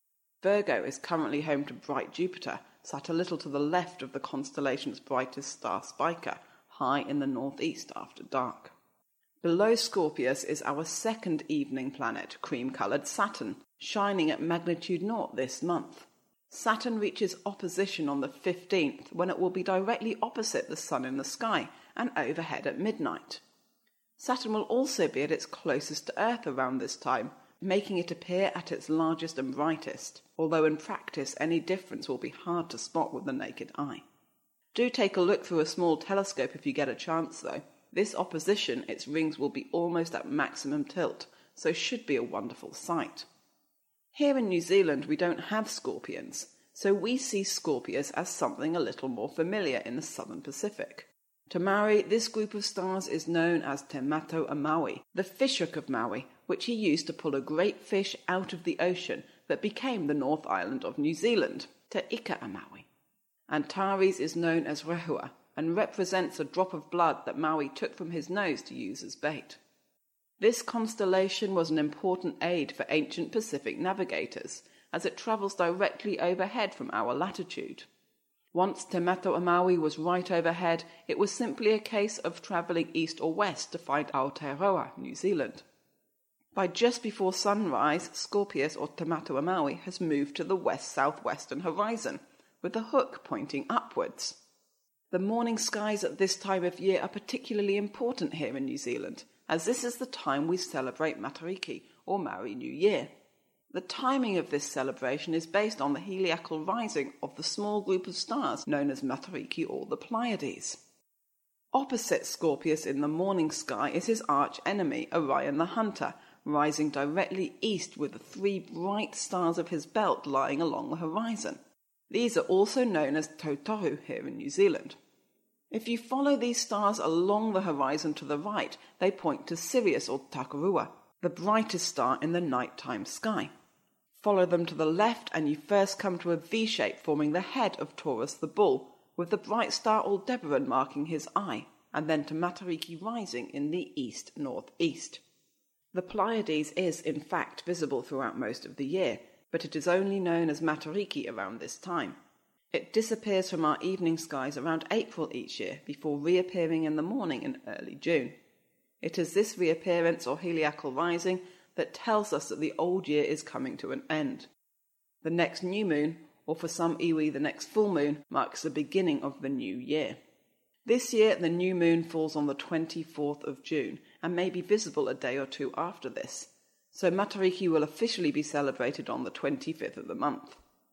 Virgo is currently home to bright Jupiter, sat a little to the left of the constellation's brightest star Spica, high in the northeast after dark. Below Scorpius is our second evening planet, cream-coloured Saturn, shining at magnitude 0 this month. Saturn reaches opposition on the 15th, when it will be directly opposite the Sun in the sky and overhead at midnight. Saturn will also be at its closest to Earth around this time, making it appear at its largest and brightest, although in practice any difference will be hard to spot with the naked eye. Do take a look through a small telescope if you get a chance, though. This opposition, its rings will be almost at maximum tilt, so should be a wonderful sight. Here in New Zealand we don't have scorpions, so we see Scorpius as something a little more familiar in the southern Pacific. To Maui, this group of stars is known as Te Mato a Maui, the fishhook of Maui, which he used to pull a great fish out of the ocean that became the North Island of New Zealand, Te Ika a Maui. Antares is known as Rehua, and represents a drop of blood that Maui took from his nose to use as bait. This constellation was an important aid for ancient Pacific navigators, as it travels directly overhead from our latitude. Once Te Mato a Maui was right overhead, it was simply a case of travelling east or west to find Aotearoa, New Zealand. By just before sunrise, Scorpius or Te Mato a Maui has moved to the west-southwestern horizon, with the hook pointing upwards. The morning skies at this time of year are particularly important here in New Zealand, as this is the time we celebrate Matariki, or Maori New Year. The timing of this celebration is based on the heliacal rising of the small group of stars known as Matariki or the Pleiades. Opposite Scorpius in the morning sky is his arch-enemy, Orion the Hunter, rising directly east with the 3 bright stars of his belt lying along the horizon. These are also known as Tautohu here in New Zealand. If you follow these stars along the horizon to the right, they point to Sirius or Takurua, the brightest star in the nighttime sky. Follow them to the left and you first come to a V-shape forming the head of Taurus the bull, with the bright star Aldebaran marking his eye, and then to Matariki rising in the east-northeast. The Pleiades is, in fact, visible throughout most of the year, but it is only known as Matariki around this time. It disappears from our evening skies around April each year, before reappearing in the morning in early June. It is this reappearance or heliacal rising that tells us that the old year is coming to an end. The next new moon, or for some iwi the next full moon marks the beginning of the new year. This year the new moon falls on the 24th of June and may be visible a day or two after this, so Matariki will officially be celebrated on the 25th of the month.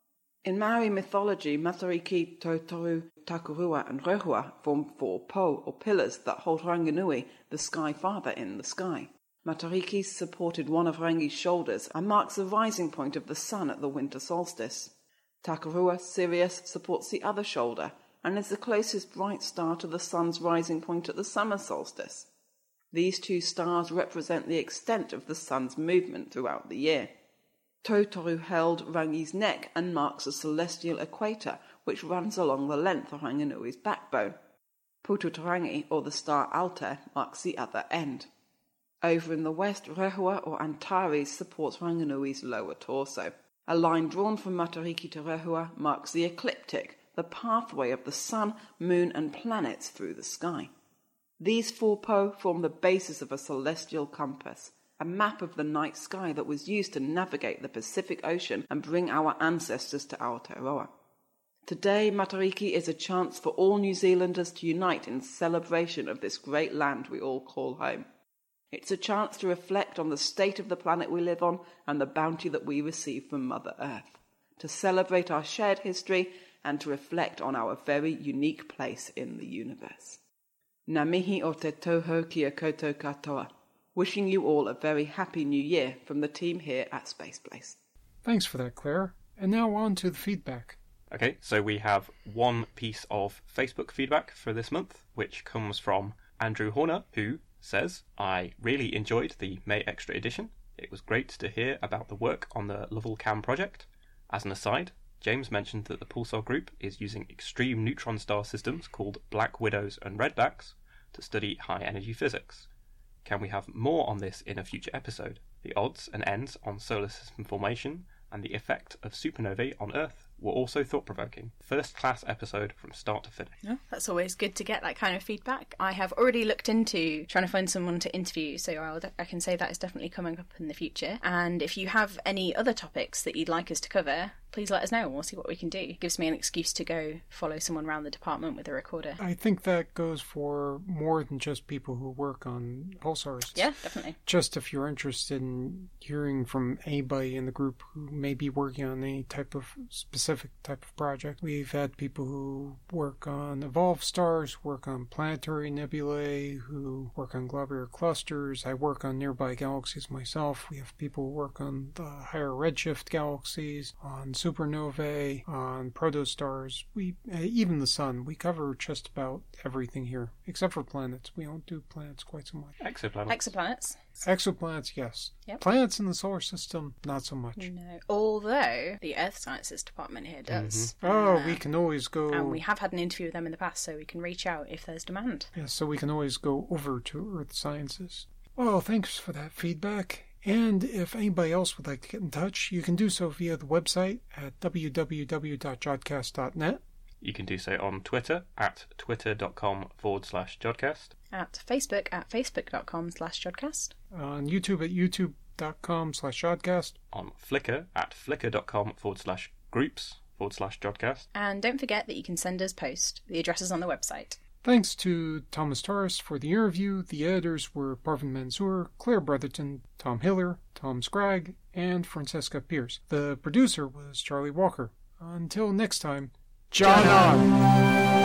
In Maori mythology, Matariki, Tautoru, Takurua and Rehua form 4 po, or pillars, that hold Ranginui, the Sky Father, in the sky. Matariki supported one of Rangi's shoulders and marks the rising point of the sun at the winter solstice. Takurua, Sirius, supports the other shoulder and is the closest bright star to the sun's rising point at the summer solstice. These 2 stars represent the extent of the sun's movement throughout the year. Tautoru held Rangi's neck and marks a celestial equator which runs along the length of Ranginui's backbone. Pututurangi, or the star Altair, marks the other end. Over in the west, Rehua or Antares supports Ranginui's lower torso. A line drawn from Matariki to Rehua marks the ecliptic, the pathway of the sun, moon and planets through the sky. These 4 po form the basis of a celestial compass, a map of the night sky that was used to navigate the Pacific Ocean and bring our ancestors to Aotearoa. Today, Matariki is a chance for all New Zealanders to unite in celebration of this great land we all call home. It's a chance to reflect on the state of the planet we live on and the bounty that we receive from Mother Earth, to celebrate our shared history and to reflect on our very unique place in the universe. Ngā mihi o te tauhou ki a koutou katoa. Wishing you all a very happy new year from the team here at Space Place. Thanks for that, Claire. And now on to the feedback. Okay, so we have one piece of Facebook feedback for this month, which comes from Andrew Horner, who says, I really enjoyed the May Extra edition. It was great to hear about the work on the Lovell Cam project. As an aside, James mentioned that the Pulsar group is using extreme neutron star systems called Black Widows and Redbacks to study high-energy physics. Can we have more on this in a future episode? The odds and ends on solar system formation and the effect of supernovae on Earth were also thought-provoking. First-class episode from start to finish. Oh, that's always good to get that kind of feedback. I have already looked into trying to find someone to interview, so I can say that is definitely coming up in the future. And if you have any other topics that you'd like us to cover, please let us know and we'll see what we can do. It gives me an excuse to go follow someone around the department with a recorder. I think that goes for more than just people who work on pulsars. Yeah, definitely. Just if you're interested in hearing from anybody in the group who may be working on any type of specific type of project. We've had people who work on evolved stars, work on planetary nebulae, who work on globular clusters. I work on nearby galaxies myself. We have people who work on the higher redshift galaxies, on supernovae, on protostars. Even the sun. We cover just about everything here, except for planets. We don't do planets quite so much. Exoplanets. Exoplanets, yes. Yep. Planets in the solar system, not so much. No. Although the Earth Sciences department here does. Mm-hmm. Oh, we can always go... And we have had an interview with them in the past, so we can reach out if there's demand. Yeah, so we can always go over to Earth Sciences. Well, thanks for that feedback. And if anybody else would like to get in touch, you can do so via the website at www.jodcast.net. You can do so on Twitter at twitter.com/Jodcast. At Facebook at facebook.com/Jodcast. On YouTube at youtube.com/Jodcast. On Flickr at flickr.com/groups/Jodcast. And don't forget that you can send us post. The address is on the website. Thanks to Thomas Torres for the interview. The editors were Parvin Mansour, Claire Brotherton, Tom Hiller, Tom Scragg, and Francesca Pierce. The producer was Charlie Walker. Until next time, John on!